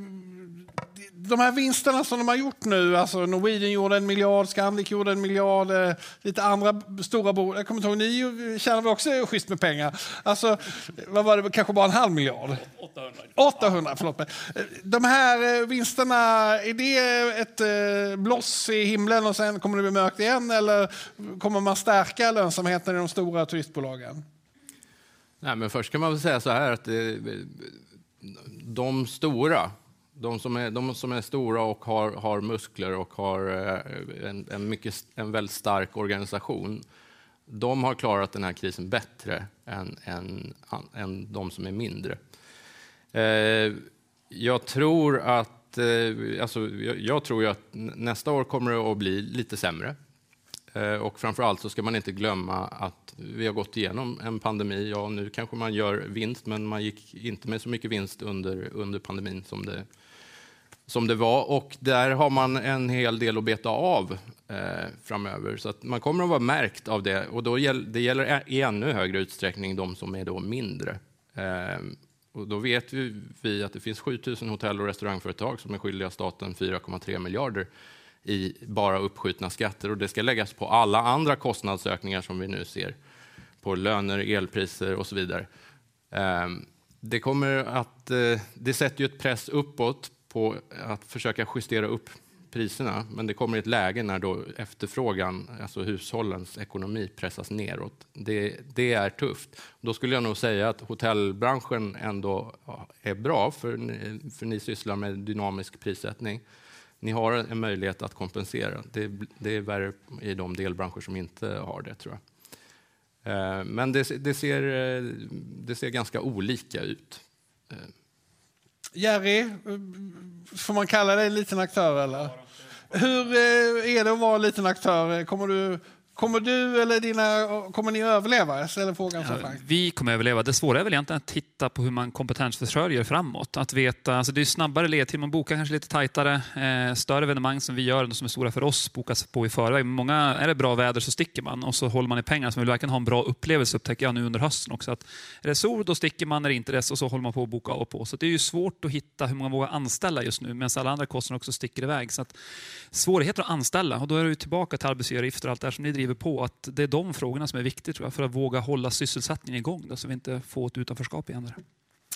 de här vinsterna som de har gjort nu, alltså Norwegian gjorde en miljard, Scandic gjorde en miljard, eh, lite andra stora bolag. Jag kommer inte ihåg, ni tjänar väl också schysst med pengar. Alltså, vad var det, kanske bara en halv miljard? åttahundra. åttahundra, förlåt mig. De här eh, vinsterna, är det ett eh, bloss i himlen och sen kommer det bli mörkt igen, eller kommer man stärka lönsamheten i de stora turistbolagen? Nej, men först kan man väl säga så här att det, de stora, de som är, de som är stora och har, har muskler och har en, en, mycket, en väldigt stark organisation, de har klarat den här krisen bättre än, än, än de som är mindre. Eh, jag tror att, eh, alltså, jag, jag tror ju att nästa år kommer det att bli lite sämre. Eh, och framförallt så ska man inte glömma att vi har gått igenom en pandemi. Ja, nu kanske man gör vinst, men man gick inte med så mycket vinst under, under pandemin som det, som det var. Och där har man en hel del att beta av eh, framöver. Så att man kommer att vara märkt av det. Och då gäll, det gäller i ännu högre utsträckning de som är då mindre. Eh, och då vet vi, vi att det finns sjutusen hotell- och restaurangföretag som är skyldiga staten fyra komma tre miljarder i bara uppskjutna skatter, och det ska läggas på alla andra kostnadsökningar som vi nu ser på löner, elpriser och så vidare. Det kommer att det sätter ju ett press uppåt på att försöka justera upp priserna, men det kommer i ett läge när då efterfrågan, alltså hushållens ekonomi, pressas neråt. Det, det är tufft. Då skulle jag nog säga att hotellbranschen ändå är bra, för, för ni sysslar med dynamisk prissättning. Ni har en möjlighet att kompensera. Det, det är värre i de delbranscher som inte har det, tror jag. Men det, det, ser, det ser ganska olika ut. Jerry, får man kalla dig en liten aktör eller? Hur är det att vara en liten aktör? Kommer du... Kommer du eller dina, kommer ni överleva? Jag ställer frågan så ja, vi kommer överleva. Det svåra är väl egentligen att titta på hur man kompetensförsörjer framåt. Att veta, alltså det är snabbare ledtid, man bokar kanske lite tajtare. Eh, större evenemang som vi gör, som är stora för oss, bokas på i förväg. Men många, är det bra väder så sticker man och så håller man i pengar. Så man vill verkligen ha en bra upplevelse, upptäcker jag nu under hösten också. Att är det sol, då sticker man, är det inte det, och så håller man på att boka och på. Så det är ju svårt att hitta hur många vågar anställa just nu, medan alla andra kostnader också sticker iväg. Så att svårigheter att anställa, och då är det ju tillbaka till arbetsgivaravgifter och allt det här som ni driver skriver på att det är de frågorna som är viktiga tror jag, för att våga hålla sysselsättningen igång då, så vi inte får ett utanförskap igen där.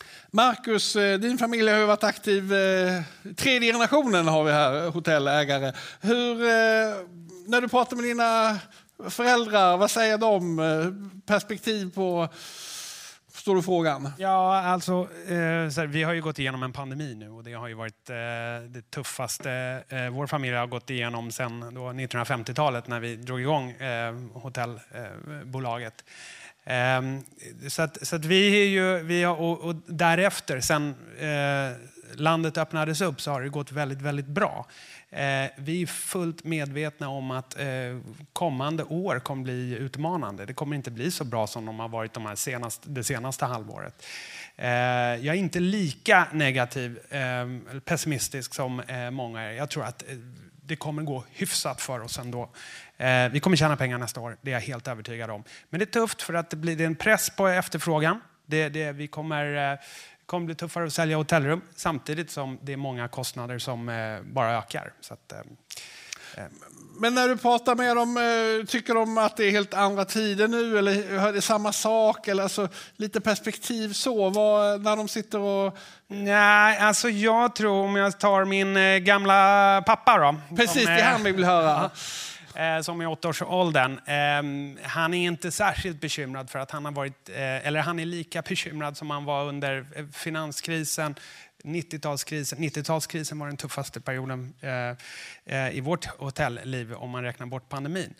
Marcus, din familj har ju varit aktiv, eh, tredje generationen har vi här, hotellägare. Hur, eh, när du pratar med dina föräldrar, vad säger de? Eh, perspektiv på, förstår du frågan? Ja, alltså, eh, så här, vi har ju gått igenom en pandemi nu och det har ju varit eh, det tuffaste eh, vår familj har gått igenom sedan då nittonhundrafemtiotalet när vi drog igång eh, hotellbolaget. Eh, så att, så att vi är ju, vi har, och, och därefter, sen eh, landet öppnades upp så har det gått väldigt, väldigt bra. Eh, vi är fullt medvetna om att eh, kommande år kommer bli utmanande. Det kommer inte bli så bra som de har varit de här senaste, det senaste halvåret. Eh, jag är inte lika negativ, eh, pessimistisk som eh, många är. Jag tror att eh, det kommer gå hyfsat för oss ändå. Eh, vi kommer tjäna pengar nästa år, det är jag helt övertygad om. Men det är tufft för att det blir en press på efterfrågan. Det, det, vi kommer... Eh, Det kommer bli tuffare att sälja hotellrum samtidigt som det är många kostnader som eh, bara ökar. Så att, eh, eh. Men när du pratar med dem, eh, tycker de att det är helt andra tider nu eller är det samma sak? Eller alltså, lite perspektiv så, vad, när de sitter och... Nej, alltså jag tror om jag tar min eh, gamla pappa då. Precis, som, det är han vi vill höra. Eh, som är åttaårsåldern. Eh, han är inte särskilt bekymrad för att han har varit, eh, eller han är lika bekymrad som han var under finanskrisen, nittiotalskrisen. nittiotalskrisen var den tuffaste perioden eh, eh, i vårt hotellliv om man räknar bort pandemin.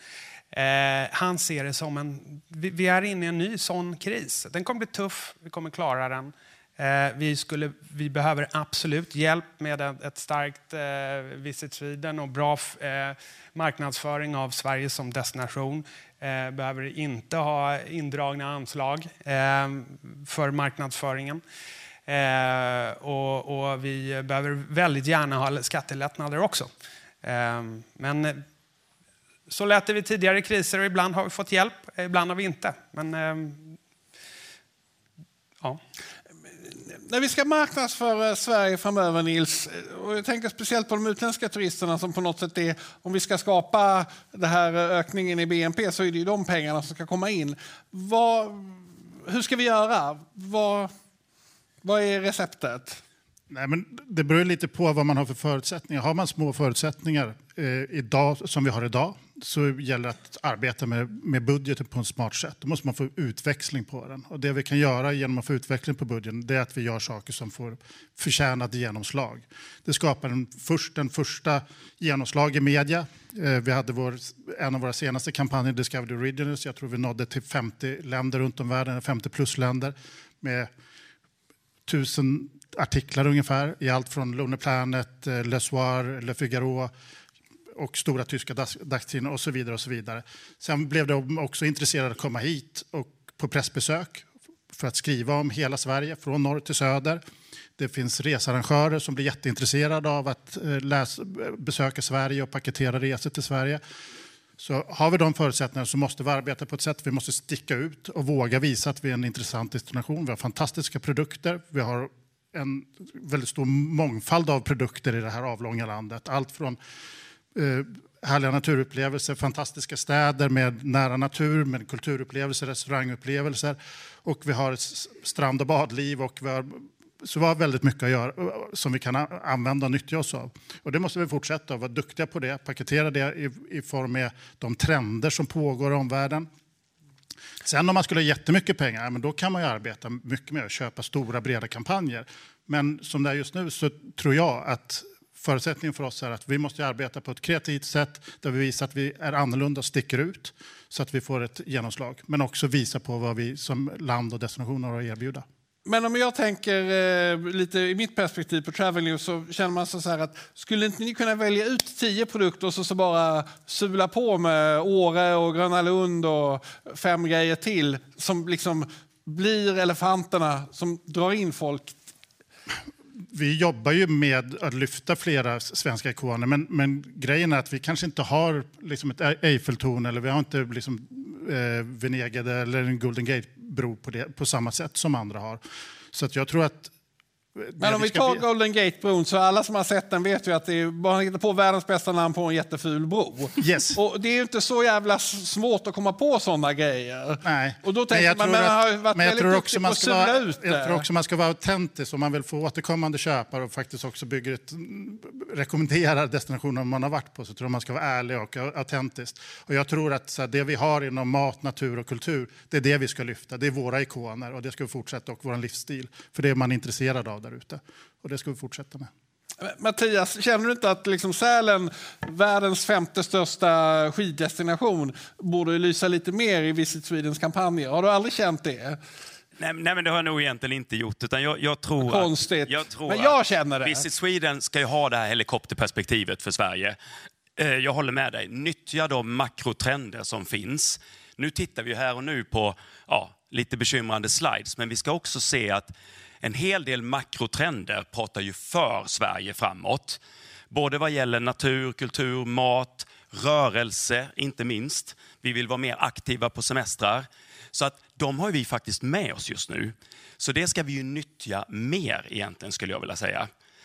Eh, han ser det som en, vi, vi är inne i en ny sån kris. Den kommer bli tuff, vi kommer klara den. Eh, vi, skulle, vi behöver absolut hjälp med ett, ett starkt eh, Visit Sweden och bra eh, marknadsföring av Sverige som destination. Eh, behöver inte ha indragna anslag eh, för marknadsföringen. Eh, och, och vi behöver väldigt gärna ha skattelättnader också. Eh, men så lät det vid tidigare kriser och ibland har vi fått hjälp, ibland har vi inte. Men eh, ja... När vi ska marknadsföra Sverige framöver, Nils, och jag tänker speciellt på de utländska turisterna som på något sätt är, om vi ska skapa den här ökningen i B N P så är det ju de pengarna som ska komma in. Vad, hur ska vi göra? Vad, vad är receptet? Nej, men det beror lite på vad man har för förutsättningar. Har man små förutsättningar eh, idag, som vi har idag, så gäller det att arbeta med, med budgeten på ett smart sätt. Då måste man få utväxling på den. Och det vi kan göra genom att få utveckling på budgeten, det är att vi gör saker som får förtjänat genomslag. Det skapar en, först, den första genomslag i media. Eh, vi hade vår, en av våra senaste kampanjer, Discover the Originals. Jag tror vi nådde till femtio länder runt om världen, femtio plus länder med tusen artiklar ungefär i allt från Lunar Planet, Le Soir, Le Figaro och stora tyska dagstidningar och så vidare och så vidare. Sen blev de också intresserade att komma hit och på pressbesök för att skriva om hela Sverige från norr till söder. Det finns researrangörer som blir jätteintresserade av att läsa, besöka Sverige och paketera resor till Sverige. Så har vi de förutsättningarna så måste vi arbeta på ett sätt. Vi måste sticka ut och våga visa att vi är en intressant destination. Vi har fantastiska produkter. Vi har en väldigt stor mångfald av produkter i det här avlånga landet. Allt från eh, härliga naturupplevelser, fantastiska städer med nära natur, med kulturupplevelser, restaurangupplevelser. Och vi har strand- och badliv och vi har, så vi har väldigt mycket att göra som vi kan använda och nyttja oss av. Och det måste vi fortsätta att vara duktiga på det, paketera det i, i form med de trender som pågår i omvärlden. Sen om man skulle ha jättemycket pengar, men då kan man ju arbeta mycket med att köpa stora breda kampanjer. Men som det är just nu så tror jag att förutsättningen för oss är att vi måste arbeta på ett kreativt sätt där vi visar att vi är annorlunda och sticker ut så att vi får ett genomslag. Men också visa på vad vi som land och destination har att erbjuda. Men om jag tänker eh, lite i mitt perspektiv på Travel News så känner man så här att skulle inte ni kunna välja ut tio produkter och så, så bara sula på med Åre och Gröna Lund och fem grejer till som liksom blir elefanterna som drar in folk? Vi jobbar ju med att lyfta flera svenska ikoner, men, men grejen är att vi kanske inte har liksom ett Eiffeltorn eller vi har inte liksom, eh, Venedig eller en Golden Gate-bro på, det, på samma sätt som andra har. Så att jag tror att Men om vi tar bli... Golden Gate-bron, så alla som har sett den vet ju att det är bara hittar på världens bästa namn på en jätteful bro. Yes. Och det är ju inte så jävla svårt att komma på sådana grejer. Nej. Och då tänker man, man har varit men jag väldigt tror också man ska vara, ut jag tror också man ska vara autentisk om man vill få återkommande köpare och faktiskt också bygger ett rekommenderar destinationer man har varit på, så tror jag man ska vara ärlig och autentisk. Och jag tror att så här, det vi har inom mat, natur och kultur, det är det vi ska lyfta. Det är våra ikoner och det ska vi fortsätta, och vår livsstil. För det är man intresserad av där ute. Och det ska vi fortsätta med. Mattias, känner du inte att liksom Sälen, världens femte största skiddestination, borde lysa lite mer i Visit Swedens kampanjer? Har du aldrig känt det? Nej, nej, men det har jag nog egentligen inte gjort. Utan jag, jag tror Konstigt. Att, jag tror men jag känner det. Visit Sweden ska ju ha det här helikopterperspektivet för Sverige. Jag håller med dig. Nyttja de makrotrender som finns. Nu tittar vi här och nu på ja, lite bekymrande slides. Men vi ska också se att en hel del makrotrender pratar ju för Sverige framåt. Både vad gäller natur, kultur, mat, rörelse, inte minst. Vi vill vara mer aktiva på semestrar. Så att de har vi faktiskt med oss just nu. Så det ska vi ju nyttja mer egentligen, skulle jag vilja säga.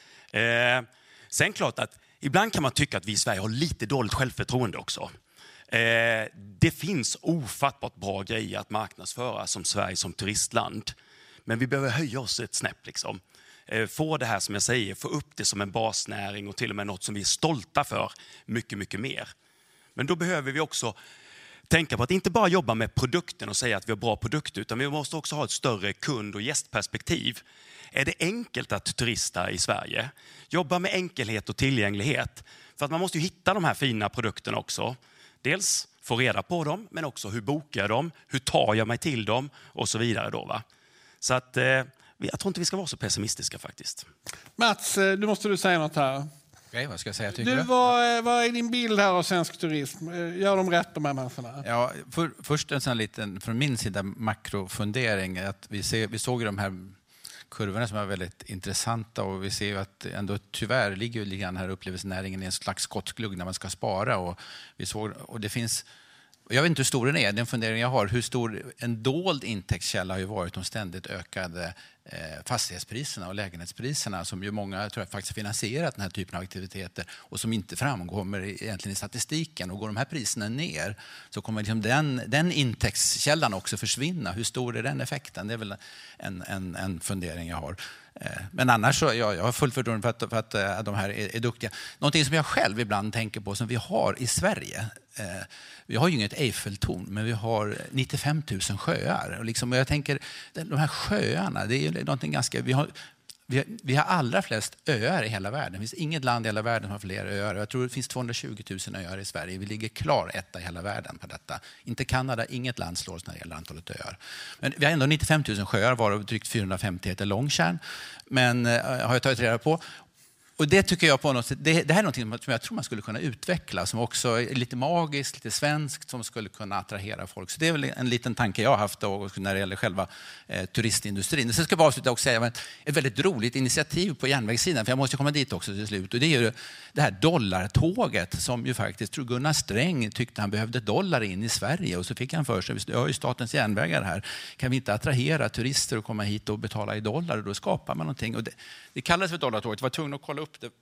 Eh, sen klart att ibland kan man tycka att vi i Sverige har lite dåligt självförtroende också. Eh, det finns ofattbart bra grejer att marknadsföra som Sverige som turistland. Men vi behöver höja oss ett snäpp liksom. Eh, få det här som jag säger, få upp det som en basnäring och till och med något som vi är stolta för mycket, mycket mer. Men då behöver vi också tänka på att inte bara jobba med produkten och säga att vi har bra produkter, utan vi måste också ha ett större kund- och gästperspektiv. Är det enkelt att turista i Sverige? Jobba med enkelhet och tillgänglighet. För att man måste ju hitta de här fina produkterna också. Dels få reda på dem, men också hur bokar jag dem? Hur tar jag mig till dem? Och så vidare då, va? Så att eh, jag tror inte vi ska vara så pessimistiska faktiskt. Mats, nu måste du säga något här. Okej, vad ska jag säga? Du, vad, vad är din bild här av svensk turism? Gör de rätt, de här människorna? Ja, för, först en sån liten, från min sida, makrofundering. Att vi, ser, vi såg de här kurvorna som är väldigt intressanta, och vi ser ju att ändå tyvärr ligger ju lite grann här upplevelsenäringen i en slags skottglugg när man ska spara. Och, vi såg, och det finns... Jag vet inte hur stor den är, den fundering jag har. Hur stor en dold intäktskälla har ju varit de ständigt ökade eh, fastighetspriserna och lägenhetspriserna, som ju många tror jag faktiskt finansierat den här typen av aktiviteter och som inte framkommer egentligen i statistiken. Och går de här priserna ner så kommer liksom den, den intäktskällan också försvinna. Hur stor är den effekten? Det är väl en, en, en fundering jag har. Men annars så ja, jag har fullt förtroende för att, för att, att de här är, är duktiga. Någonting som jag själv ibland tänker på som vi har i Sverige. Eh, vi har ju inget Eiffeltorn, men vi har nittiofem tusen sjöar. Och liksom, jag tänker, de här sjöarna, det är ju någonting ganska... Vi har, vi, har, vi har allra flest öar i hela världen. Det finns inget land i hela världen som har fler öar. Jag tror det finns tvåhundratjugo tusen öar i Sverige. Vi ligger klar etta i hela världen på detta. Inte Kanada, inget land slår oss när det gäller antalet öar. Men vi har ändå nittiofem tusen sjöar, varav drygt fyrahundrafemtio heter Långtjärn. Men eh, har jag tagit reda på. Och det tycker jag på något sätt, det, det här är något som jag tror man skulle kunna utveckla, som också är lite magiskt, lite svenskt, som skulle kunna attrahera folk. Så det är väl en liten tanke jag har haft då, när det gäller själva eh, turistindustrin. Sen ska jag bara avsluta och säga ett väldigt roligt initiativ på järnvägssidan, för jag måste komma dit också till slut. Och det är ju det här dollartåget som ju faktiskt, tror Gunnar Sträng tyckte han behövde dollar in i Sverige, och så fick han för sig, jag har ju Statens järnvägar här, kan vi inte attrahera turister och komma hit och betala i dollar, och då skapar man någonting. Och det, det kallades för dollartåget, jag var tvungen att kolla upp det.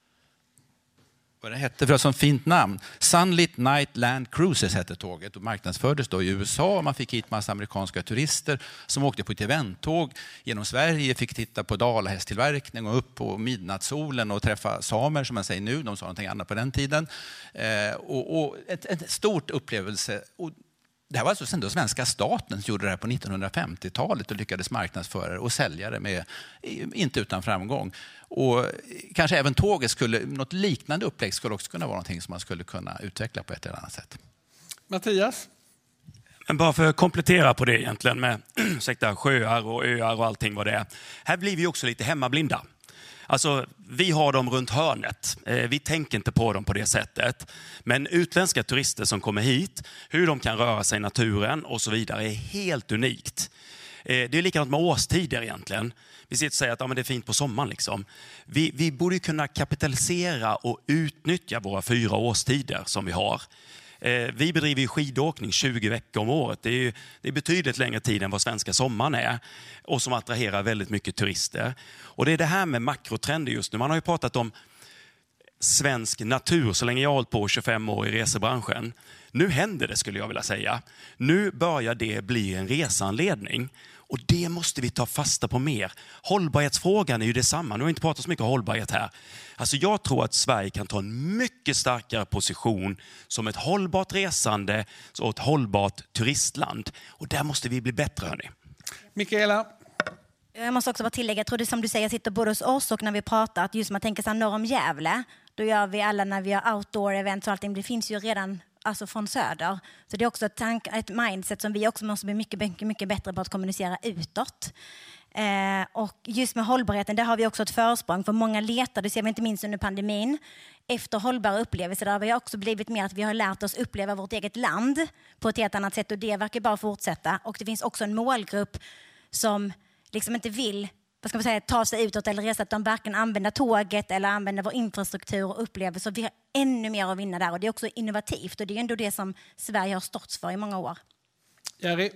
Vad det hette för ett sånt fint namn. Sunlit Night Land Cruises hette tåget, och marknadsfördes då i U S A, och man fick hit massa amerikanska turister som åkte på ett eventtåg genom Sverige, fick titta på dalahästtillverkning och upp på midnattssolen och träffa samer, som man säger nu, de sa någonting annat på den tiden. Eh, och, och ett, ett stort upplevelse. Och det här var alltså sen då svenska staten som gjorde det här på nittonhundrafemtiotalet och lyckades marknadsföra det och sälja det med, inte utan framgång. Och kanske även tåget skulle, något liknande upplägg skulle också kunna vara någonting som man skulle kunna utveckla på ett eller annat sätt. Mattias? Men bara för att komplettera på det egentligen med ursäkta, sjöar och öar och allting vad det är. Här blir vi också lite hemmablinda. Alltså, vi har dem runt hörnet. Vi tänker inte på dem på det sättet. Men utländska turister som kommer hit, hur de kan röra sig i naturen och så vidare är helt unikt. Det är likadant med årstider egentligen. Vi sitter och säger att ja, men det är fint på sommaren. Liksom. Vi, vi borde kunna kapitalisera och utnyttja våra fyra årstider som vi har. Eh, vi bedriver ju skidåkning tjugo veckor om året. Det är, ju, det är betydligt längre tid än vad svenska sommaren är. Och som attraherar väldigt mycket turister. Och det är det här med makrotrender just nu. Man har ju pratat om svensk natur så länge jag har hållit på tjugofem år i resebranschen. Nu händer det skulle jag vilja säga. Nu börjar det bli en resanledning. Och det måste vi ta fasta på mer. Hållbarhetsfrågan är ju detsamma. Nu har jag inte pratat så mycket om hållbarhet här. Alltså jag tror att Sverige kan ta en mycket starkare position som ett hållbart resande och ett hållbart turistland. Och där måste vi bli bättre, hörni. Mikaela? Jag måste också bara tillägga, jag tror det som du säger, jag sitter både hos oss och när vi pratar, att just man tänker så här norr om Gävle, då gör vi alla när vi har outdoor-event och allting, det finns ju redan alltså från söder. Så det är också ett, tank, ett mindset som vi också måste bli mycket, mycket, mycket bättre på att kommunicera utåt. Eh, och just med hållbarheten, där har vi också ett försprång, för många letar, det ser vi inte minst under pandemin, efter hållbara upplevelser. Där har vi också blivit mer att vi har lärt oss uppleva vårt eget land på ett helt annat sätt, och det verkar bara fortsätta. Och det finns också en målgrupp som liksom inte vill, vad ska man säga, ta sig utåt eller resa, att de varken använder tåget eller använder vår infrastruktur och upplevelser. Vi har ännu mer att vinna där, och det är också innovativt, och det är ändå det som Sverige har stått för i många år. Jerry?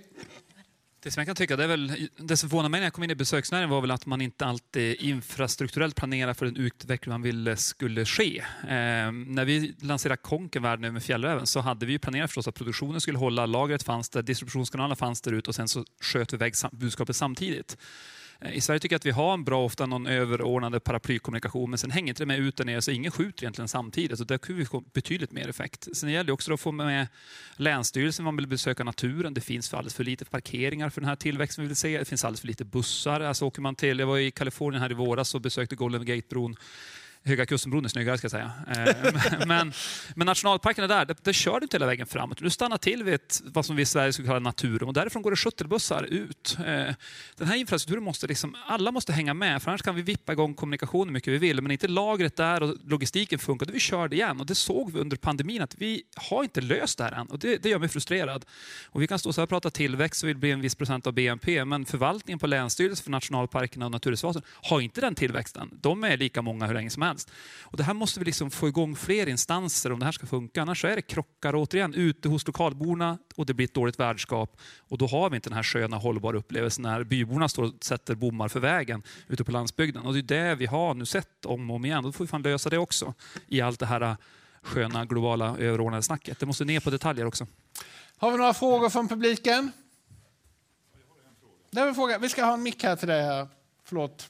Det som jag kan tycka, det är väl, det som förvånar mig när jag kom in i besöksnäringen var väl att man inte alltid infrastrukturellt planerar för den utveckling man ville skulle ske. Eh, när vi lanserade Konken världen över med Fjällräven så hade vi ju planerat förstås att produktionen skulle hålla, lagret fanns där, distributionskanalerna fanns där ute, och sen så sköt vi iväg budskapet samtidigt. I Sverige tycker jag att vi har en bra, ofta någon överordnad paraplykommunikation, men sen hänger inte det med ut och ner, så ingen skjuter egentligen samtidigt. Så där kan vi få betydligt mer effekt. Sen gäller det också att få med länsstyrelsen, man vill besöka naturen. Det finns för alldeles för lite parkeringar för den här tillväxten vi vill se. Det finns alldeles för lite bussar. Alltså åker man till, jag var i Kalifornien här i våras och besökte Golden Gate-bron. Höga Kustenbron är snyggare ska jag säga. men, men nationalparken är där, det, det kör du inte hela vägen framåt. Du stannar till vid ett, vad som vi i Sverige skulle kalla naturen, och därifrån går det skyttelbussar ut. Den här infrastrukturen måste liksom, alla måste hänga med, för annars kan vi vippa igång kommunikationen hur mycket vi vill, men inte lagret där och logistiken funkar. Vi körde igen, och det såg vi under pandemin att vi har inte löst det här än, och det, det gör mig frustrerad. Och vi kan stå så här och prata tillväxt och vill bli en viss procent av B N P, men förvaltningen på länsstyrelsen för nationalparkerna och naturreservaten har inte den tillväxten. De är lika många hur länge som helst. Och det här måste vi liksom få igång fler instanser om det här ska funka. Annars är det krockar återigen ute hos lokalborna, och det blir ett dåligt värdskap. Och då har vi inte den här sköna hållbara upplevelsen när byborna står och sätter bommar för vägen ute på landsbygden. Och det är det vi har nu sett om och om igen. Då får vi fan lösa det också i allt det här sköna globala överordnade snacket. Det måste ner på detaljer också. Har vi några frågor från publiken? Det är en fråga. Vi ska ha en mick här till dig här. Förlåt.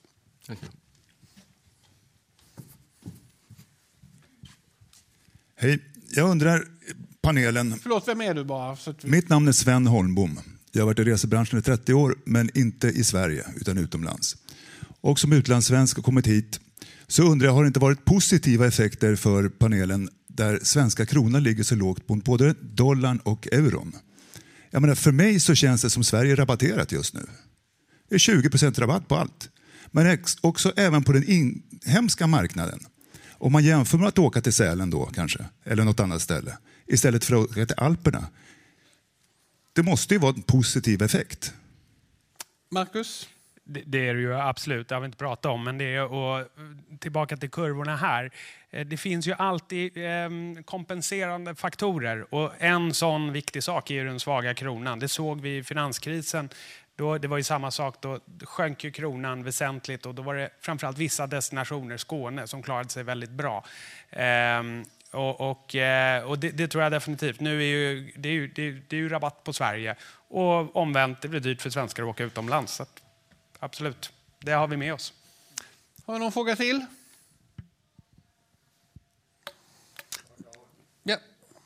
Hej, jag undrar panelen... Förlåt, vem är du bara? Så att vi... Mitt namn är Sven Holmbom. Jag har varit i resebranschen i trettio år, men inte i Sverige utan utomlands. Och som utlandssvensk och kommit hit så undrar jag, har det inte varit positiva effekter för panelen där svenska kronan ligger så lågt på både dollarn och euron? Jag menar, för mig så känns det som Sverige rabatterat just nu. Det är tjugo procent rabatt på allt. Men också även på den inhemska marknaden. Om man jämför med att åka till Sälen då kanske, eller något annat ställe, istället för att åka till Alperna. Det måste ju vara en positiv effekt. Marcus? Det, det är det ju absolut, det har vi inte pratat om, men det är, och tillbaka till kurvorna här. Det finns ju alltid eh, kompenserande faktorer, och en sån viktig sak är ju den svaga kronan. Det såg vi i finanskrisen. Då, det var ju samma sak, då sjönk ju kronan väsentligt, och då var det framförallt vissa destinationer, Skåne, som klarade sig väldigt bra. Ehm, och och, och det, det tror jag definitivt. Nu är ju, det, är ju, det, är, det är ju rabatt på Sverige, och omvänt, det blir dyrt för svenskar att åka utomlands. Så att, absolut, det har vi med oss. Har vi någon fråga till? Ja.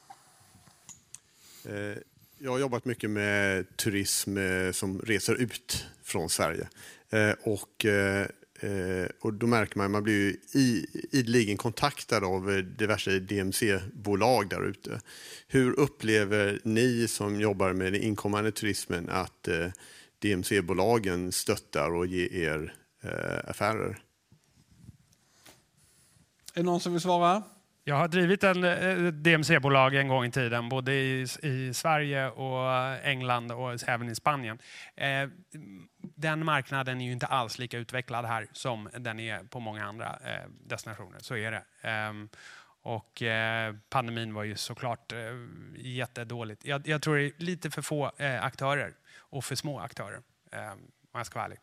Eh. Jag har jobbat mycket med turism som reser ut från Sverige. Eh, och, eh, och då märker man att man blir ju ideligen kontaktad av diverse D M C-bolag där ute. Hur upplever ni som jobbar med den inkommande turismen att eh, D M C-bolagen stöttar och ger er eh, affärer? Är det någon som vill svara? Jag har drivit en D M C-bolag en gång i tiden, både i, i Sverige och England och även i Spanien. Eh, den marknaden är ju inte alls lika utvecklad här som den är på många andra eh, destinationer. Så är det. Eh, Och eh, pandemin var ju såklart eh, jättedåligt. Jag, jag tror det är lite för få eh, aktörer och för små aktörer, eh, om jag ska vara ärlig.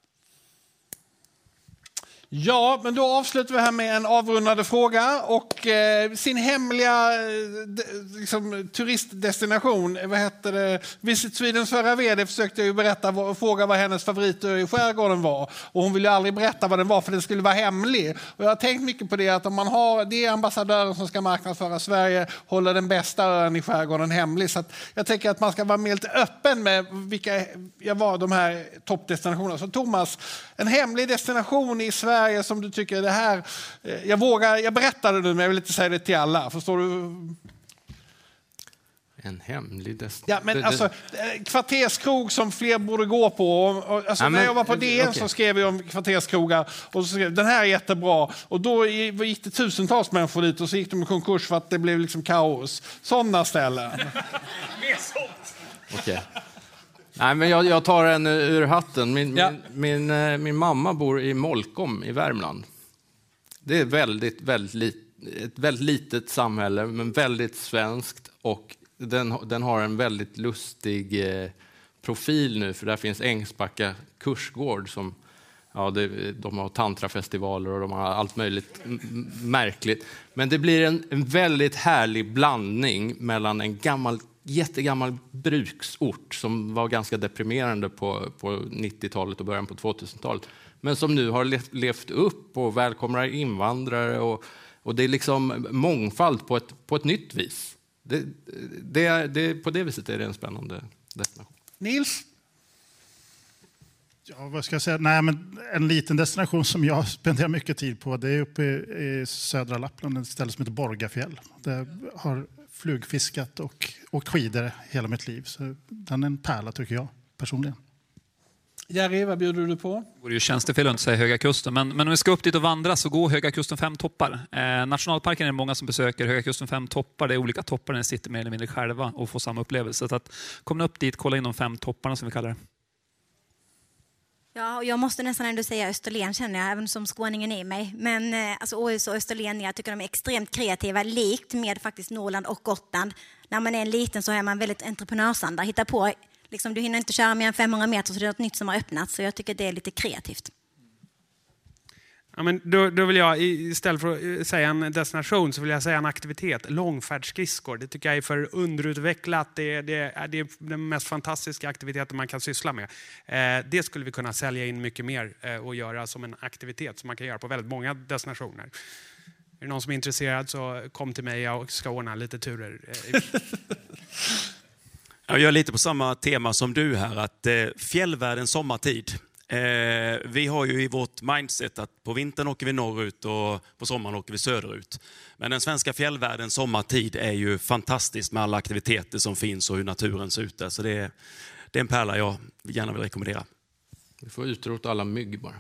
Ja, men då avslutar vi här med en avrundande fråga. Och eh, sin hemliga eh, liksom, turistdestination, vad heter det? Visit Swedens förra vd försökte jag ju berätta och fråga vad hennes favoriter i skärgården var. Och hon ville ju aldrig berätta vad den var för den skulle vara hemlig. Och jag har tänkt mycket på det att om man har det är ambassadören som ska marknadsföra Sverige, hålla den bästa ön i skärgården hemlig. Så att jag tänker att man ska vara mer lite öppen med vilka jag var de här toppdestinationerna. Så Thomas, en hemlig destination i Sverige som du tycker det här, jag vågar, jag berättade nu men jag vill inte säga det till alla, förstår du? En hemlig destination. Ja, men alltså kvarterskrog som fler borde gå på. Och, alltså, ja, men, när jag var på D N okay. så skrev jag om kvarterskrogar och så skrev den här är jättebra och då gick det tusentals människor dit och så gick de i konkurs för att det blev liksom kaos. Sådana ställen. Mer sånt. Okej. Okay. Nej, men jag, jag tar en ur hatten. Min, ja. min, min, min mamma bor i Molkom i Värmland. Det är väldigt, väldigt lit, ett väldigt litet samhälle, men väldigt svenskt. Och den, den har en väldigt lustig eh, profil nu, för där finns Ängsbacka kursgård som ja, det, de har tantrafestivaler och de har allt möjligt m- märkligt. Men det blir en, en väldigt härlig blandning mellan en gammal jättegammal bruksort som var ganska deprimerande på, på nittiotalet och början på tvåtusentalet. Men som nu har levt, levt upp och välkomnar invandrare. Och, och det är liksom mångfald på ett, på ett nytt vis. Det, det är, det, på det viset är det en spännande destination. Nils? Ja, vad ska jag säga? Nej, men en liten destination som jag spenderar mycket tid på, det är uppe i, i södra Lappland, ett ställe som heter Borgafjäll. Det har flugfiskat och åkt skidor hela mitt liv. Så den är en pärla tycker jag personligen. Jerry, vad bjuder du på? Det vore ju tjänstefel att säga Höga Kusten. Men, men om vi ska upp dit och vandra så går Höga Kusten fem toppar. Eh, nationalparken är det många som besöker. Höga Kusten fem toppar. Det är olika toppar där ni sitter mer eller mindre själva och får samma upplevelse. Så att, kom upp dit, kolla in de fem topparna som vi kallar det. Ja, och jag måste nästan ändå säga Österlen känner jag, även som skåningen i mig. Men eh, alltså Åhus och Österlen, jag tycker de är extremt kreativa, likt med faktiskt Norrland och Gotland. När man är en liten så är man väldigt entreprenörsanda. Hitta på, liksom, du hinner inte köra mer än femhundra meter så det är något nytt som har öppnat. Så jag tycker det är lite kreativt. Ja, men då, då vill jag istället för att säga en destination så vill jag säga en aktivitet. Långfärdsskridskor. Det tycker jag är för underutvecklat. Det, det, är, det är den mest fantastiska aktiviteten man kan syssla med. Eh, det skulle vi kunna sälja in mycket mer eh, och göra som en aktivitet som man kan göra på väldigt många destinationer. Är det någon som är intresserad så kom till mig och ska ordna lite turer. Jag är lite på samma tema som du här, att eh, fjällvärldens sommartid. Eh, vi har ju i vårt mindset att på vintern åker vi norrut och på sommaren åker vi söderut. Men den svenska fjällvärldens sommartid är ju fantastisk med alla aktiviteter som finns och hur naturen ser ut där. Så det är, det är en pärla jag gärna vill rekommendera. Vi får utrota alla mygg bara.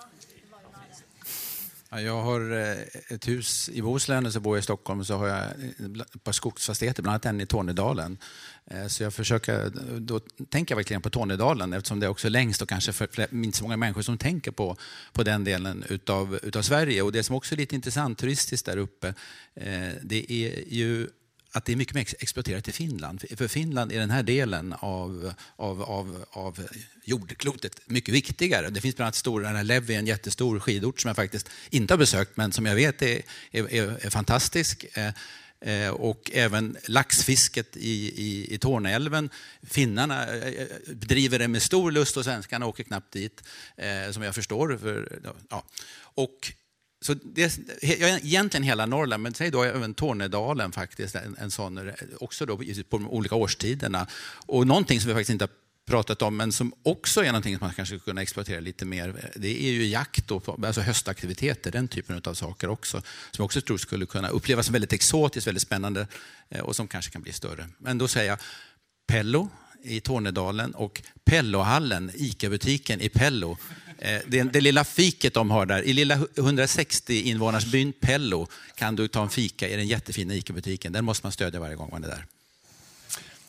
Ja, jag har ett hus i Bohuslän och så bor jag i Stockholm och så har jag ett par skogsfastigheter, bland annat en i Tornedalen. Så jag försöker, då tänker jag verkligen på Tornedalen eftersom det är också längst och kanske för inte så många människor som tänker på, på den delen utav, utav Sverige. Och det som också är lite intressant turistiskt där uppe, det är ju att det är mycket mer exploaterat i Finland. För Finland är den här delen av, av, av, av jordklotet mycket viktigare. Det finns bland annat stor, Levi, en jättestor skidort som jag faktiskt inte har besökt men som jag vet är, är, är fantastisk. Eh, och även laxfisket i, i, i Torneälven. Finnarna eh, driver det med stor lust och svenskarna åker knappt dit, eh, som jag förstår. För, ja. Och så det, egentligen hela Norrland, men säg då även Tornedalen faktiskt, en, en sån, också då på de olika årstiderna. Och någonting som vi faktiskt inte har pratat om, men som också är någonting som man kanske skulle kunna exploatera lite mer, det är ju jakt och alltså höstaktiviteter, den typen av saker också, som jag också tror skulle kunna upplevas som väldigt exotiskt, väldigt spännande och som kanske kan bli större. Men då säger jag Pello i Tornedalen och Pellohallen, ICA-butiken i Pello. Det, det lilla fiket de har där, i lilla hundrasextio invånarsbyn Pello kan du ta en fika i den jättefina ICA-butiken. Den måste man stödja varje gång man är där.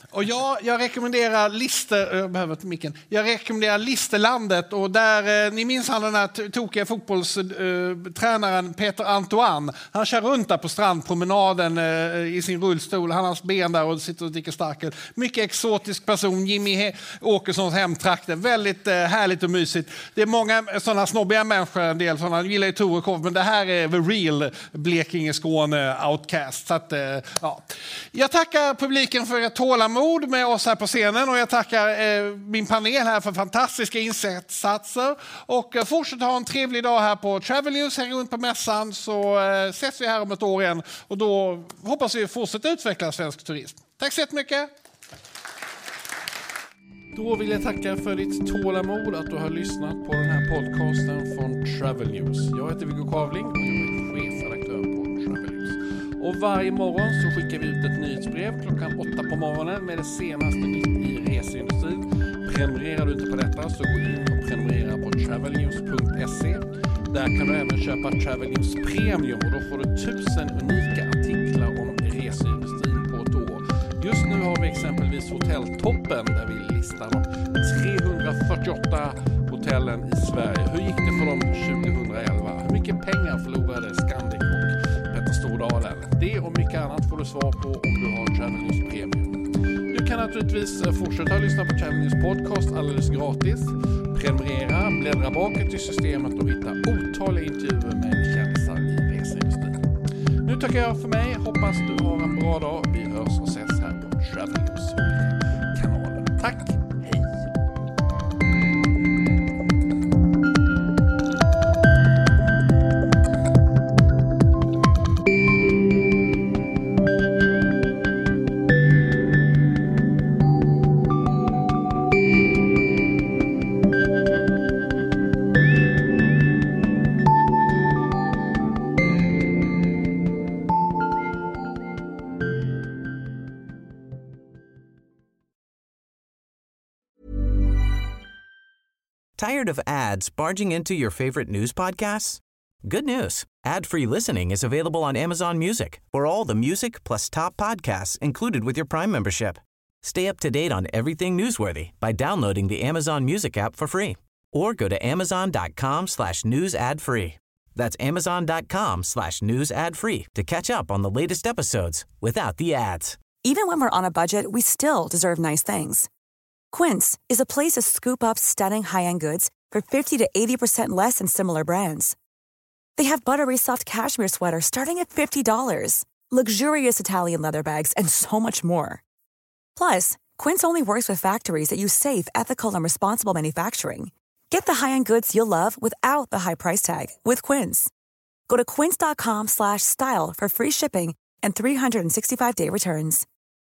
Och jag, jag rekommenderar Lister, jag behöver inte micken. Jag rekommenderar Listerlandet och där eh, ni minns han den här tokiga fotbollstränaren eh, Peter Antoine. Han kör runt där på strandpromenaden eh, i sin rullstol. Han har hans ben där och sitter och dricker starköl. Mycket exotisk person, Jimmy He- Åkessons hemtrakter. Väldigt eh, härligt och mysigt. Det är många sådana snobbiga människor, en del sådana gillar ju Torekov, men det här är the real Blekinge Skåne outcast. Så att, eh, ja. Jag tackar publiken för ert tålamod med oss här på scenen och jag tackar eh, min panel här för fantastiska insatser och eh, fortsätt ha en trevlig dag här på Travel News, häng runt på mässan så eh, ses vi här om ett år igen och då hoppas vi fortsätta utveckla svensk turism. Tack så jättemycket! Då vill jag tacka för ditt tålamod att du har lyssnat på den här podcasten från Travel News. Jag heter Viggo Kavling och jag är chefredaktör på Travel News. Och varje morgon så skickar vi ut ett nyhetsbrev klockan åtta på morgonen med det senaste nytt i reseindustrin. Prenumererar du inte på detta så gå in och prenumerera på travel news punkt se. Där kan du även köpa Travel News Premium och då får du tusen unika artiklar om reseindustrin på ett år. Just nu har vi exempelvis Hotelltoppen där vi listar de trehundrafyrtioåtta hotellen i Sverige. Hur gick det för dem tjugohundraelva? Hur mycket pengar förlorade Scandic och Petter Stordalen? Det och mycket annat får du svar på om du har Travel News Premium. Du kan naturligtvis fortsätta att lyssna på Travel News podcast alldeles gratis. Prenumerera, bläddra bakåt i systemet och hitta otaliga intervjuer med kändisar i reseindustrin. Nu tackar jag för mig. Hoppas du har en bra dag. Vi hörs och ses här på Travel News kanaler. Tack! Tired of ads barging into your favorite news podcasts? Good news. Ad-free listening is available on Amazon Music for all the music plus top podcasts included with your Prime membership. Stay up to date on everything newsworthy by downloading the Amazon Music app for free or go to amazon.com slash news ad free. That's amazon.com slash news ad free to catch up on the latest episodes without the ads. Even when we're on a budget, we still deserve nice things. Quince is a place to scoop up stunning high-end goods for fifty to eighty percent less than similar brands. They have buttery soft cashmere sweaters starting at fifty dollars, luxurious Italian leather bags, and so much more. Plus, Quince only works with factories that use safe, ethical, and responsible manufacturing. Get the high-end goods you'll love without the high price tag with Quince. Go to quince.com slash style for free shipping and three sixty-five day returns.